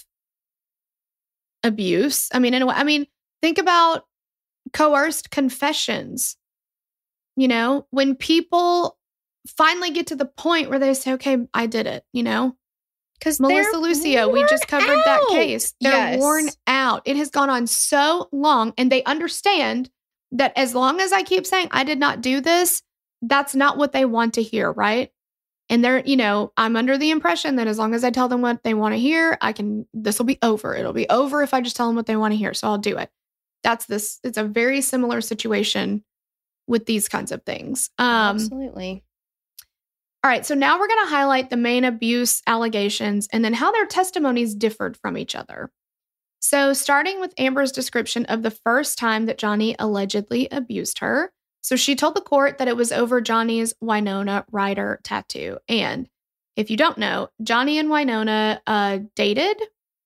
abuse. I mean, in a way, I mean, think about coerced confessions. You know, when people finally get to the point where they say, okay, I did it, you know? Because Melissa Lucio, we just covered that case. They're Yes. worn out. It has gone on so long, and they understand that as long as I keep saying I did not do this, that's not what they want to hear, right? And they're, you know, I'm under the impression that as long as I tell them what they want to hear, I can, this will be over. It'll be over if I just tell them what they want to hear. So I'll do it. That's this, it's a very similar situation with these kinds of things. Um, Absolutely. All right, so now we're going to highlight the main abuse allegations and then how their testimonies differed from each other. So starting with Amber's description of the first time that Johnny allegedly abused her. So she told the court that it was over Johnny's Winona Ryder tattoo. And if you don't know, Johnny and Winona uh, dated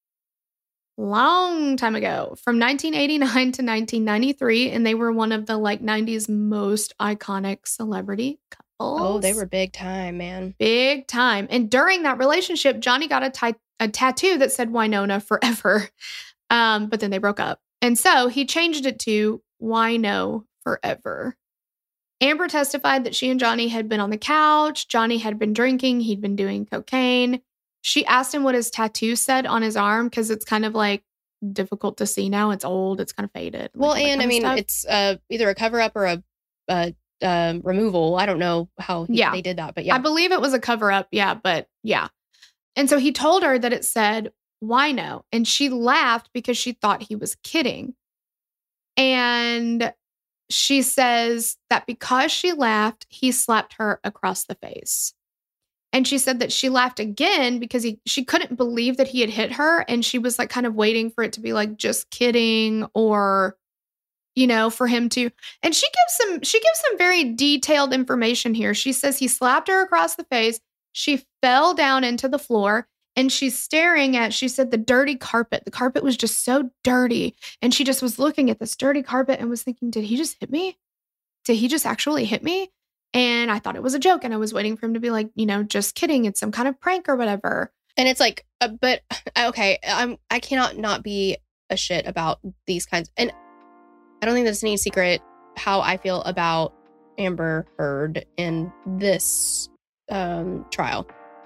long time ago, from nineteen eighty-nine to nineteen ninety-three, and they were one of the like nineties most iconic celebrity couples. Oh, they were big time, man. Big time. And during that relationship, Johnny got a, ti- a tattoo that said Winona forever. Um, but then they broke up. And so he changed it to Wino forever. Amber testified that she and Johnny had been on the couch. Johnny had been drinking. He'd been doing cocaine. She asked him what his tattoo said on his arm, because it's kind of like difficult to see now. It's old. It's kind of faded. Well, like, and I mean, it's uh, either a cover up or a, a um, removal. I don't know how he, Yeah. they did that, but yeah. I believe it was a cover up. Yeah, but yeah. And so he told her that it said Wino, and she laughed because she thought he was kidding. And she says that because she laughed, he slapped her across the face. And she said that she laughed again because he she couldn't believe that he had hit her. And she was like kind of waiting for it to be like, just kidding, or, you know, for him to. And she gives some, she gives some very detailed information here. She says he slapped her across the face. She fell down into the floor, and she's staring at, she said, the dirty carpet. The carpet was just so dirty. And she just was looking at this dirty carpet and was thinking, did he just hit me? Did he just actually hit me? And I thought it was a joke, and I was waiting for him to be like, you know, just kidding. It's some kind of prank or whatever. And it's like, uh, but okay, I'm, I cannot not be a shit about these kinds. And I don't think that's any secret how I feel about Amber Heard in this um, trial.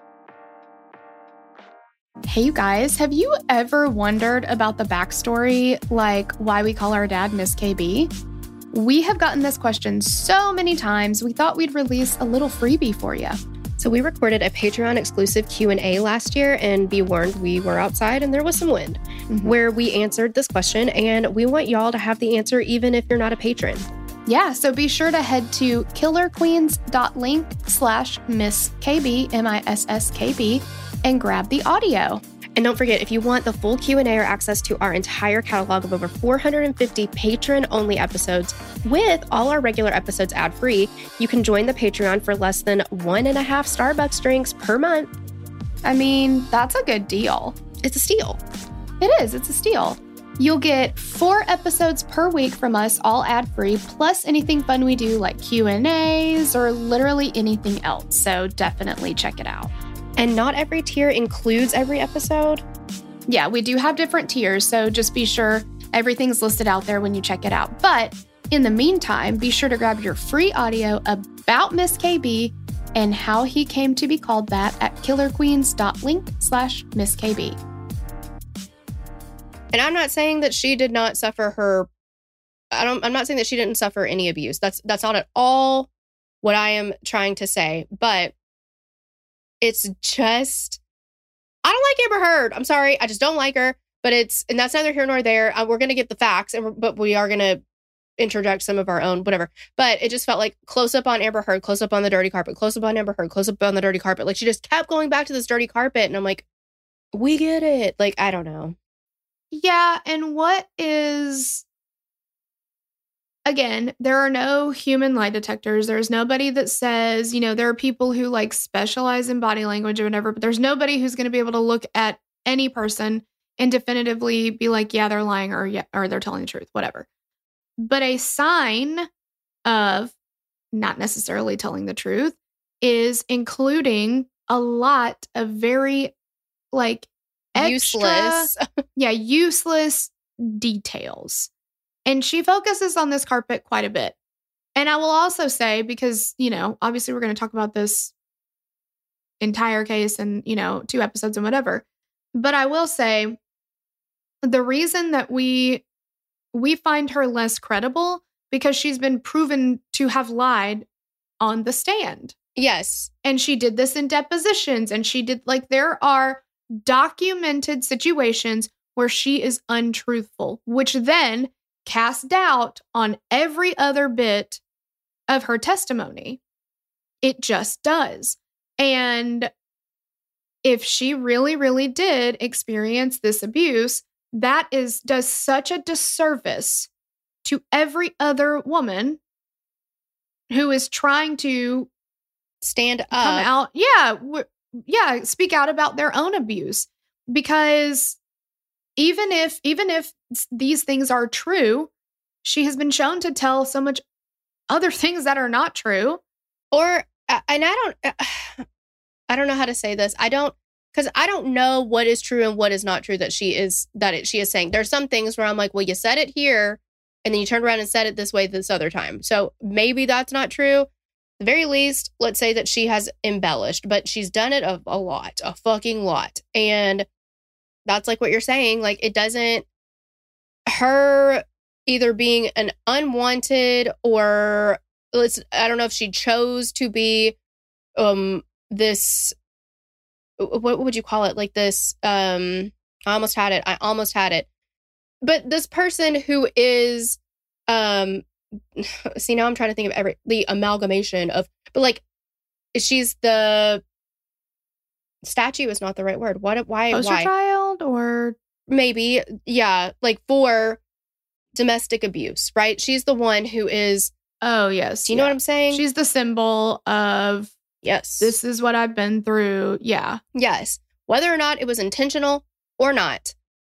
Hey, you guys, have you ever wondered about the backstory, like why we call our dad Miss K B? We have gotten this question so many times, we thought we'd release a little freebie for you. So we recorded a Patreon exclusive Q and A last year, and be warned, we were outside and there was some wind, Mm-hmm. where we answered this question, and we want y'all to have the answer even if you're not a patron. Yeah, so be sure to head to killerqueens.link slash Miss KB, M I S S K B, and grab the audio. And don't forget, if you want the full Q and A or access to our entire catalog of over four hundred fifty patron-only episodes with all our regular episodes ad-free, you can join the Patreon for less than one and a half Starbucks drinks per month. I mean, that's a good deal. It's a steal. It is, it's a steal. You'll get four episodes per week from us, all ad-free, plus anything fun we do like Q and A's or literally anything else. So definitely check it out. And not every tier includes every episode. Yeah, we do have different tiers, so just be sure everything's listed out there when you check it out. But in the meantime, be sure to grab your free audio about Miss K B and how he came to be called that at killerqueens.link slash Miss K B. And I'm not saying that she did not suffer her, I don't, I'm not saying that she didn't suffer any abuse. That's, that's not at all what I am trying to say, but it's just, I don't like Amber Heard. I'm sorry. I just don't like her, but it's, and that's neither here nor there. Uh, we're going to get the facts, and we're, but we are going to interject some of our own, whatever. But it just felt like close up on Amber Heard, close up on the dirty carpet, close up on Amber Heard, close up on the dirty carpet. Like she just kept going back to this dirty carpet. And I'm like, we get it. Like, I don't know. Yeah. And what is, again, there are no human lie detectors. There's nobody that says, you know, there are people who like specialize in body language or whatever, but there's nobody who's going to be able to look at any person and definitively be like, yeah, they're lying or yeah, or they're telling the truth, whatever. But a sign of not necessarily telling the truth is including a lot of very like extra, useless, yeah, useless details. And she focuses on this carpet quite a bit. And I will also say, because, you know, obviously we're going to talk about this entire case and, you know, two episodes and whatever. But I will say the reason that we we find her less credible because she's been proven to have lied on the stand. Yes. And she did this in depositions, and she did like there are documented situations where she is untruthful, which then cast doubt on every other bit of her testimony. It just does. And if she really, really did experience this abuse, that is does such a disservice to every other woman who is trying to stand up, come out. Yeah. W- yeah. Speak out about their own abuse, because even if, even if these things are true, she has been shown to tell so much other things that are not true. Or, and I don't, I don't know how to say this. I don't, because I don't know what is true and what is not true that she is, that it, she is saying. There's some things where I'm like, well, you said it here, and then you turned around and said it this way this other time. So maybe that's not true. At the very least, let's say that she has embellished, but she's done it a, a lot, a fucking lot. And that's like what you're saying. Like, it doesn't, her either being an unwanted or, let's, I don't know if she chose to be um this, what would you call it? Like this, um, I almost had it. I almost had it. But this person who is, um, see, now I'm trying to think of every, the amalgamation of, but like, she's the, statue is not the right word. What, why, Poster why? child or Maybe, yeah, like for domestic abuse, right? She's the one who is, oh, yes. do you yeah. know what I'm saying? She's the symbol of, yes, this is what I've been through. Yeah. Yes. Whether or not it was intentional or not,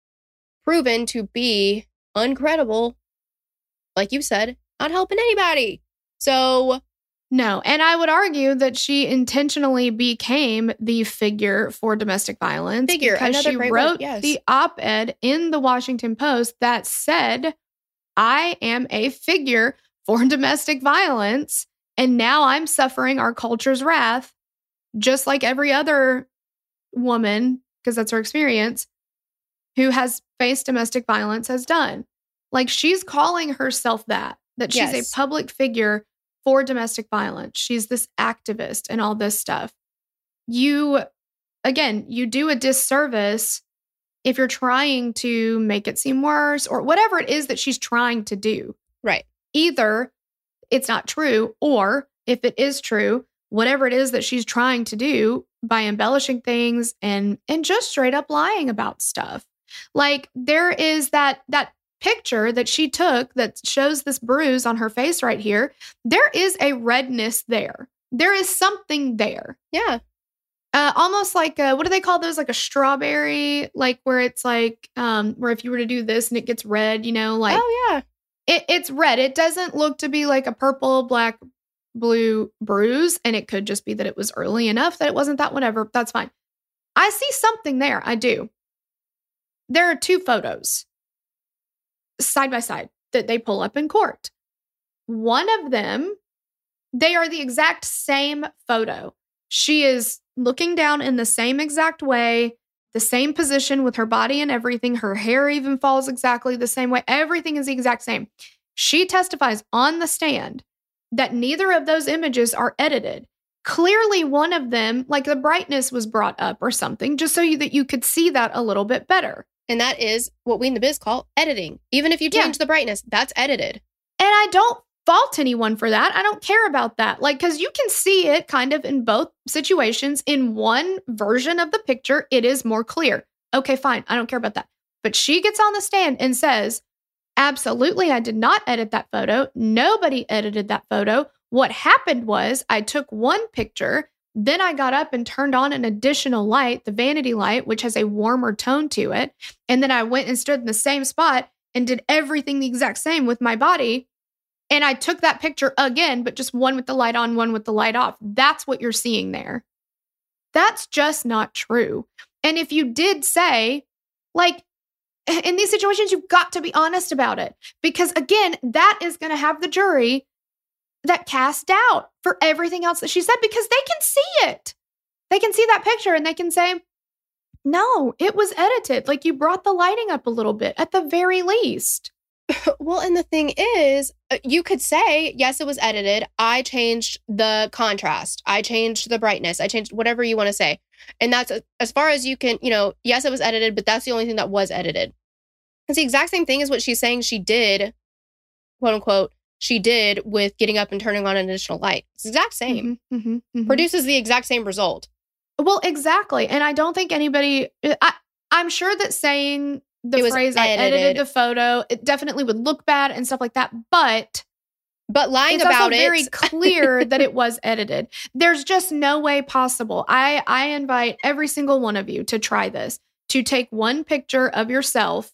proven to be uncredible, like you said, not helping anybody. So, no. And I would argue that she intentionally became the figure for domestic violence Figure, because another she great wrote word, yes. the op-ed in the Washington Post that said, I am a figure for domestic violence, and now I'm suffering our culture's wrath, just like every other woman, because that's her experience, who has faced domestic violence has done. Like, she's calling herself that, that she's Yes. a public figure for domestic violence. She's this activist and all this stuff. You, again, you do a disservice if you're trying to make it seem worse or whatever it is that she's trying to do. right. Either it's not true, or if it is true, whatever it is that she's trying to do by embellishing things and and just straight up lying about stuff. Like, there is that that picture that she took that shows this bruise on her face right here. There is a redness there. There is something there. Yeah. Uh, almost like a, what do they call those? Like a strawberry, like where it's like, um, where if you were to do this and it gets red, you know, like, oh, yeah. it, it's red. It doesn't look to be like a purple, black, blue bruise. And it could just be that it was early enough that it wasn't that, whatever. That's fine. I see something there. I do. There are two photos side by side that they pull up in court. One of them, they are the exact same photo. She is looking down in the same exact way. the same position with her body and everything. Her hair even falls exactly the same way. Everything is the exact same. She testifies on the stand that neither of those images are edited. Clearly, one of them, like the brightness was brought up or something, just so you, that you could see that a little bit better. And that is what we in the biz call editing. Even if you change Yeah. the brightness, that's edited. And I don't fault anyone for that. I don't care about that. Like, because you can see it kind of in both situations. In one version of the picture, it is more clear. Okay, fine. I don't care about that. But she gets on the stand and says, absolutely, I did not edit that photo. Nobody edited that photo. What happened was I took one picture, then I got up and turned on an additional light, the vanity light, which has a warmer tone to it. And then I went and stood in the same spot and did everything the exact same with my body. And I took that picture again, but just one with the light on, one with the light off. That's what you're seeing there. That's just not true. And if you did say, like, in these situations, you've got to be honest about it. Because again, that is going to have the jury that cast doubt for everything else that she said, because they can see it. They can see that picture and they can say, no, it was edited. Like, you brought the lighting up a little bit at the very least. Well, and the thing is, you could say, yes, it was edited. I changed the contrast. I changed the brightness. I changed whatever you want to say. And that's as far as you can, you know, yes, it was edited, but that's the only thing that was edited. It's the exact same thing as what she's saying she did, quote unquote, she did with getting up and turning on an additional light. It's the exact same. Mm-hmm, mm-hmm, mm-hmm. Produces the exact same result. Well, exactly. And I don't think anybody, I, I'm sure that saying the phrase, I edited the photo, it definitely would look bad and stuff like that. But But lying it's about also it, very clear that it was edited. There's just no way possible. I, I invite every single one of you to try this, to take one picture of yourself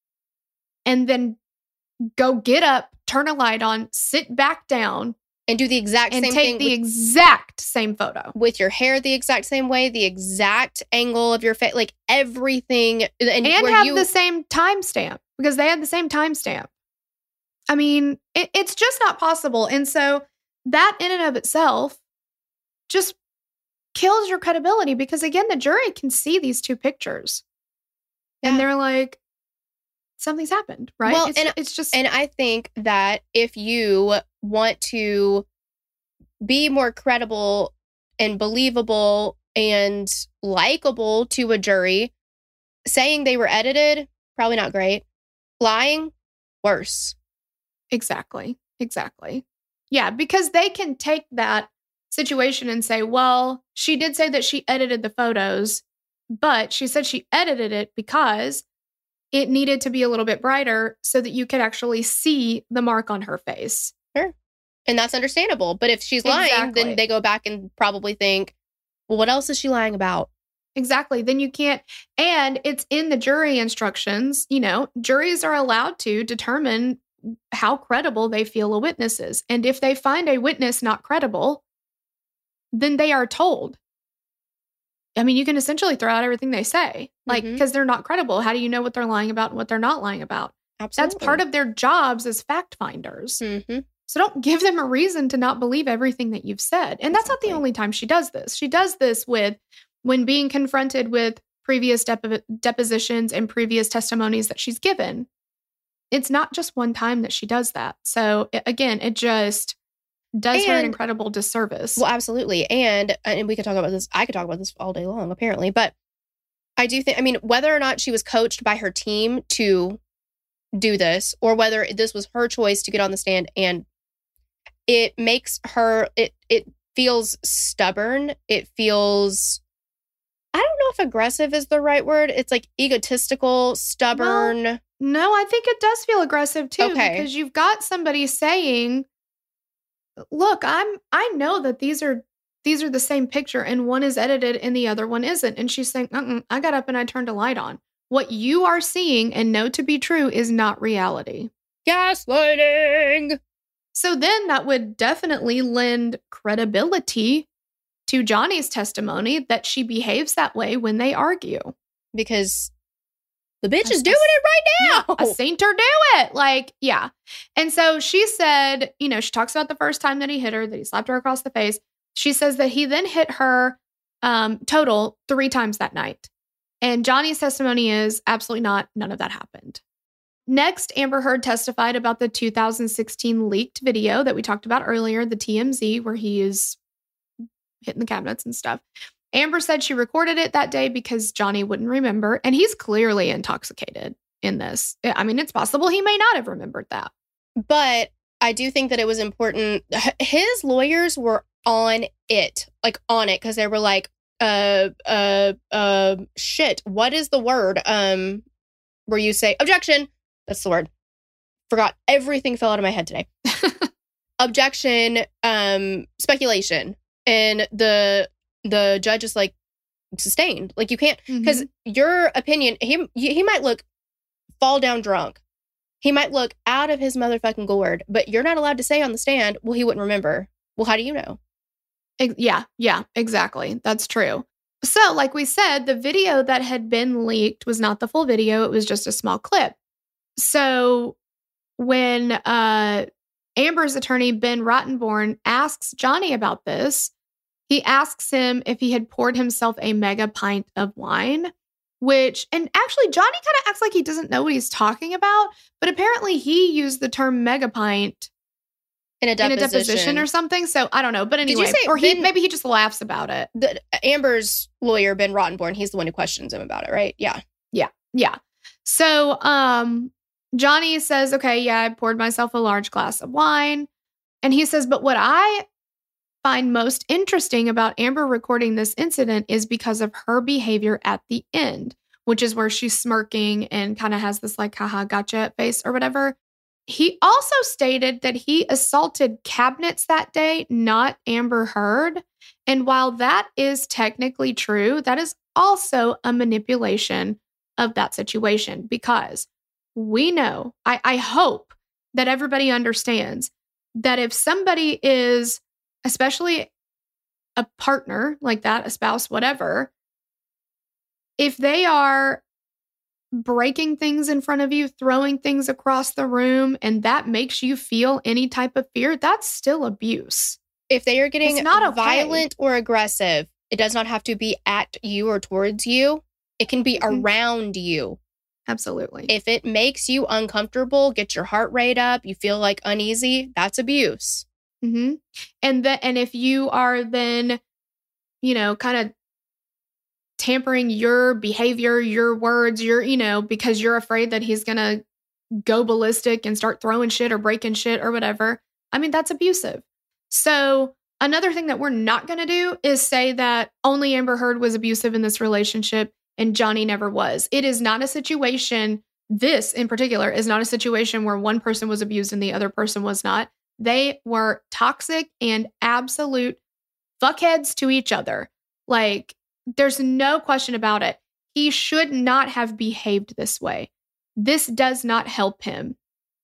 and then go get up, turn a light on, sit back down, and do the exact and same take thing the with, exact same photo with your hair the exact same way, the exact angle of your face, like everything, and, and where have you, the same timestamp, because they had the same timestamp. I mean, it, it's just not possible. And so that in and of itself just kills your credibility, because again, the jury can see these two pictures Yeah. and they're like, something's happened, right? Well, it's, and- it's just, And I think that if you want to be more credible and believable and likable to a jury, saying they were edited, probably not great. Lying, worse. exactly, exactly. Yeah, because they can take that situation and say, well, she did say that she edited the photos, but she said she edited it because it needed to be a little bit brighter so that you could actually see the mark on her face. Sure. And that's understandable. But if she's lying, Exactly. then they go back and probably think, well, what else is she lying about? Exactly. Then you can't, and it's in the jury instructions, you know, juries are allowed to determine how credible they feel a witness is. And if they find a witness not credible, then they are told. I mean, you can essentially throw out everything they say, like, because Mhm. they're not credible. How do you know what they're lying about and what they're not lying about? Absolutely. That's part of their jobs as fact finders. Mm-hmm. So don't give them a reason to not believe everything that you've said. And that's not the Exactly. only time she does this. She does this with when being confronted with previous depo- depositions and previous testimonies that she's given. It's not just one time that she does that. So it, again, it just does her an And- incredible disservice. Well, absolutely. And and we could talk about this. I could talk about this all day long, apparently. But I do think, I mean, whether or not she was coached by her team to do this, or whether this was her choice to get on the stand, and it makes her, it it feels stubborn. It feels, I don't know if aggressive is the right word. It's like egotistical, stubborn. No, I think it does feel aggressive too, Okay. because you've got somebody saying, look, I'm I know that these are these are the same picture and one is edited and the other one isn't. And she's saying, uh-uh, I got up and I turned a light on. What you are seeing and know to be true is not reality. Gaslighting. So then that would definitely lend credibility to Johnny's testimony that she behaves that way when they argue. Because the bitch I- is doing it right now. I seen her do it. Like, yeah. And so she said, you know, she talks about the first time that he hit her, that he slapped her across the face. She says that he then hit her um, total three times that night. And Johnny's testimony is absolutely not. None of that happened. Next, Amber Heard testified about the two thousand sixteen leaked video that we talked about earlier, the T M Z, where he is hitting the cabinets and stuff. Amber said she recorded it that day because Johnny wouldn't remember, and he's clearly intoxicated in this. I mean, it's possible he may not have remembered that. But I do think that it was important. His lawyers were on it, like on it, because they were like, uh, uh, uh, shit, what is the word? Um, where you say, objection. That's the word. Forgot. Everything fell out of my head today. Objection, um, speculation. And the the judge is like, sustained. Like, you can't, because mm-hmm. your opinion, he he might look fall down drunk. He might look out of his motherfucking gourd, but you're not allowed to say on the stand, well, he wouldn't remember. Well, how do you know? Yeah, yeah, exactly. That's true. So, like we said, the video that had been leaked was not the full video. It was just a small clip. So when uh, Amber's attorney, Ben Rottenborn, asks Johnny about this, he asks him if he had poured himself a mega pint of wine, which, and actually Johnny kind of acts like he doesn't know what he's talking about, but apparently he used the term mega pint in a deposition, in a deposition or something. So I don't know. But anyway, Did you say or he Ben, maybe he just laughs about it. The, Amber's lawyer, Ben Rottenborn, he's the one who questions him about it, right? Yeah. Yeah. Yeah. So um, Johnny says, okay, yeah, I poured myself a large glass of wine. And he says, but what I find most interesting about Amber recording this incident is because of her behavior at the end, which is where she's smirking and kind of has this like, haha, gotcha face or whatever. He also stated that he assaulted cabinets that day, not Amber Heard. And while that is technically true, that is also a manipulation of that situation, because we know, I, I hope that everybody understands that if somebody is, especially a partner like that, a spouse, whatever, if they are breaking things in front of you, throwing things across the room, and that makes you feel any type of fear, that's still abuse. If they are getting it's not okay. violent or aggressive, it does not have to be at you or towards you. It can be mm-hmm. around you. Absolutely. If it makes you uncomfortable, get your heart rate up, you feel like uneasy, that's abuse. Mm-hmm. And the, and if you are then, you know, kind of tampering your behavior, your words, your, you know, because you're afraid that he's going to go ballistic and start throwing shit or breaking shit or whatever, I mean, that's abusive. So another thing that we're not going to do is say that only Amber Heard was abusive in this relationship and Johnny never was. It is not a situation, this in particular is not a situation where one person was abused and the other person was not. They were toxic and absolute fuckheads to each other. Like, there's no question about it. He should not have behaved this way. This does not help him.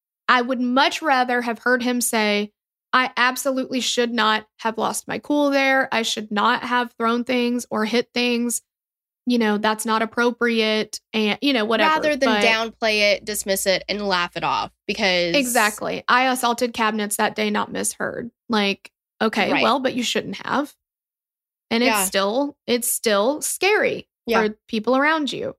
I would much rather have heard him say, I absolutely should not have lost my cool there. I should not have thrown things or hit things. You know, that's not appropriate and, you know, whatever. Rather than but, downplay it, dismiss it, and laugh it off because... Exactly. I assaulted cabinets that day, not Miss Heard. Like, okay, right. Well, but you shouldn't have. And yeah. it's still, it's still scary yeah. for people around you.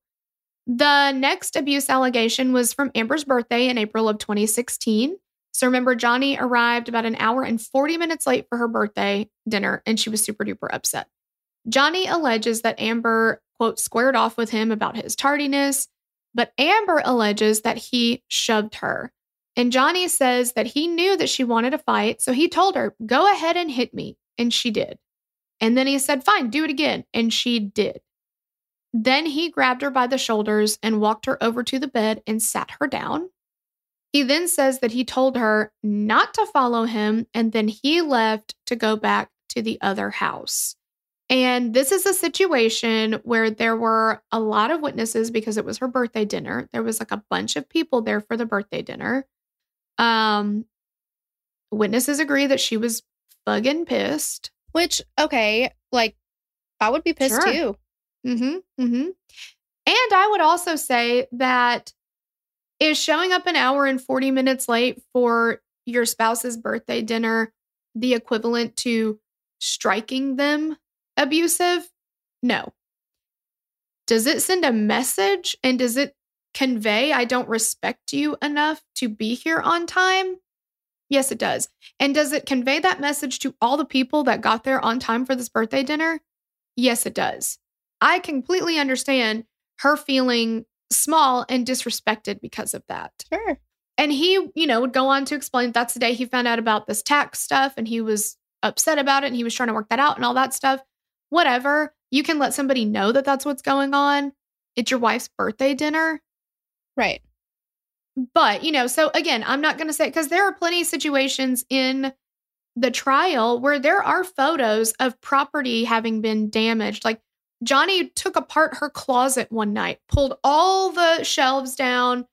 The next abuse allegation was from Amber's birthday in April of twenty sixteen. So remember, Johnny arrived about an hour and forty minutes late for her birthday dinner, and she was super duper upset. Johnny alleges that Amber, quote, squared off with him about his tardiness, but Amber alleges that he shoved her. And Johnny says that he knew that she wanted to fight, so he told her, go ahead and hit me. And she did. And then he said, fine, do it again. And she did. Then he grabbed her by the shoulders and walked her over to the bed and sat her down. He then says that he told her not to follow him, and then he left to go back to the other house. And this is a situation where there were a lot of witnesses because it was her birthday dinner. There was like a bunch of people there for the birthday dinner. Um, witnesses agree that she was fucking pissed. Which, okay, like, I would be pissed sure. too. Mm-hmm, mm-hmm. And I would also say that is showing up an hour and forty minutes late for your spouse's birthday dinner the equivalent to striking them abusive? No. does it send a message and does it convey, I don't respect you enough to be here on time? Yes, it does. And does it convey that message to all the people that got there on time for this birthday dinner? Yes, it does. I completely understand her feeling small and disrespected because of that. Sure. And he, you know, would go on to explain that's the day he found out about this tax stuff and he was upset about it and he was trying to work that out and all that stuff. Whatever. You can let somebody know that that's what's going on. It's your wife's birthday dinner. Right. But, you know, so again, I'm not going to say, because there are plenty of situations in the trial where there are photos of property having been damaged. Like Johnny took apart her closet one night, pulled all the shelves down,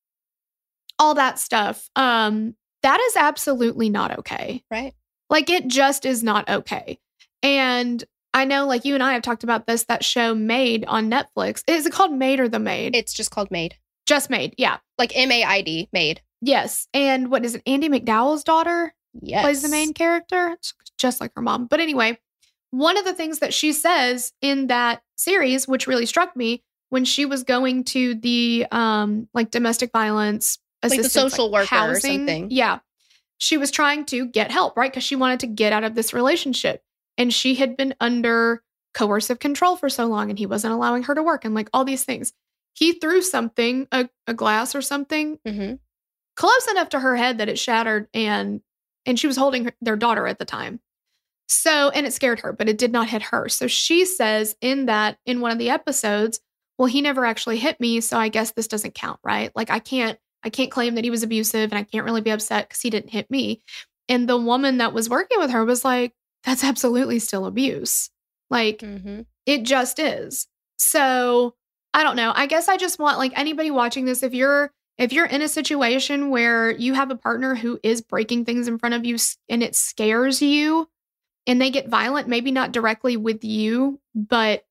all that stuff. Um, that is absolutely not okay. Right. Like it just is not okay. And I know like you and I have talked about this, that show Maid on Netflix. Is it called Maid or The Maid? It's just called Maid. Just Maid. Yeah. Like M A I D, Maid. Yes. And what is it? Andy McDowell's daughter yes. plays the main character. It's just like her mom. But anyway, one of the things that she says in that series, which really struck me when she was going to the um like domestic violence like the social like worker housing, or something. Yeah. She was trying to get help, right? Because she wanted to get out of this relationship. And she had been under coercive control for so long and he wasn't allowing her to work and like all these things. He threw something, a, a glass or something, mm-hmm. close enough to her head that it shattered and and she was holding her, their daughter at the time. So, and it scared her, but it did not hit her. So she says in that, in one of the episodes, well, he never actually hit me. So I guess this doesn't count, right? Like I can't, I can't claim that he was abusive and I can't really be upset because he didn't hit me. And the woman that was working with her was like, that's absolutely still abuse. Like mm-hmm. it just is. So I don't know. I guess I just want like anybody watching this, if you're, if you're in a situation where you have a partner who is breaking things in front of you and it scares you and they get violent, maybe not directly with you, but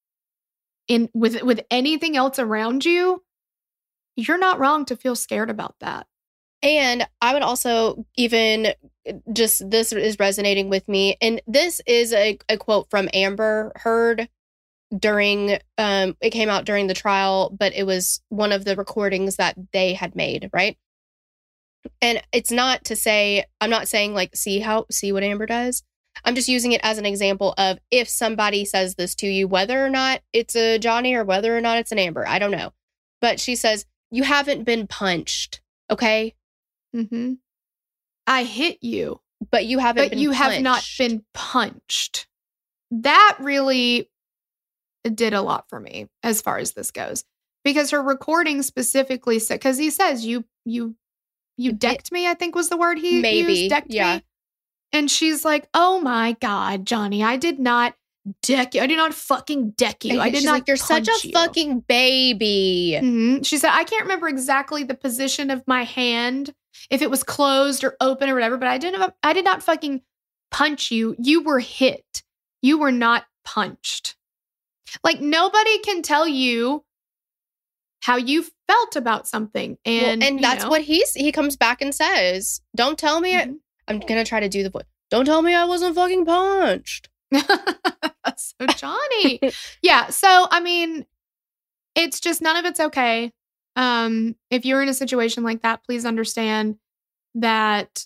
in with with anything else around you, you're not wrong to feel scared about that. And I would also even just, this is resonating with me. And this is a, a quote from Amber Heard during, um, it came out during the trial, but it was one of the recordings that they had made, right? And it's not to say, I'm not saying like, see how, see what Amber does. I'm just using it as an example of if somebody says this to you, whether or not it's a Johnny or whether or not it's an Amber, I don't know. But she says, you haven't been punched, okay? Mm-hmm. I hit you. But you haven't but been you punched. have not been punched. That really did a lot for me as far as this goes. Because her recording specifically said, because he says, you, you, you decked me, I think was the word he Maybe, used, decked yeah. me. And she's like, oh my God, Johnny, I did not deck you. I did not fucking deck you. And I did she's not like, you're punch such a you. fucking baby. Mm-hmm. She said, I can't remember exactly the position of my hand, if it was closed or open or whatever, but I didn't, I did not fucking punch you. You were hit. You were not punched. Like nobody can tell you how you felt about something. And, well, and that's know, what he's, he comes back and says, don't tell me, mm-hmm. I, I'm going to try to do the voice. Don't tell me I wasn't fucking punched. That's so Johnny. Yeah. So, I mean, it's just none of it's okay. Um, if you're in a situation like that, please understand that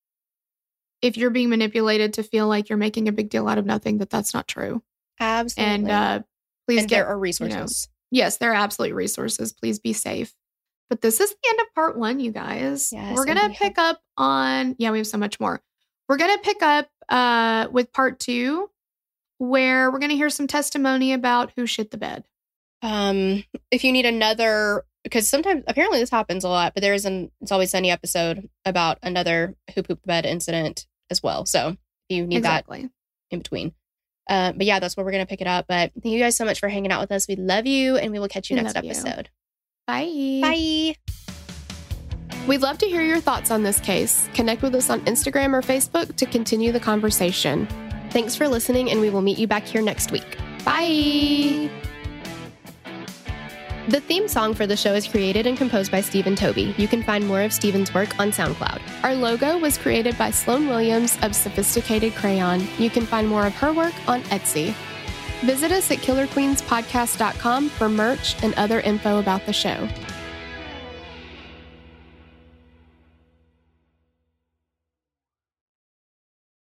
if you're being manipulated to feel like you're making a big deal out of nothing, that that's not true. Absolutely. And uh, please and get, there are resources. You know, yes, there are absolutely resources. Please be safe. But this is the end of part one, you guys. Yes, We're going to pick have- up on, yeah, we have so much more. We're going to pick up uh, with part two, where we're going to hear some testimony about who shit the bed. Um, if you need another, because sometimes, apparently this happens a lot, but there is an It's Always Sunny episode about another who pooped the bed incident as well. So if you need exactly. that in between. Uh, but yeah, that's where we're going to pick it up. But thank you guys so much for hanging out with us. We love you, and we will catch you we next episode. You. Bye. Bye. We'd love to hear your thoughts on this case. Connect with us on Instagram or Facebook to continue the conversation. Thanks for listening, and we will meet you back here next week. Bye. The theme song for the show is created and composed by Stephen Toby. You can find more of Stephen's work on SoundCloud. Our logo was created by Sloan Williams of Sophisticated Crayon. You can find more of her work on Etsy. Visit us at killer queens podcast dot com for merch and other info about the show.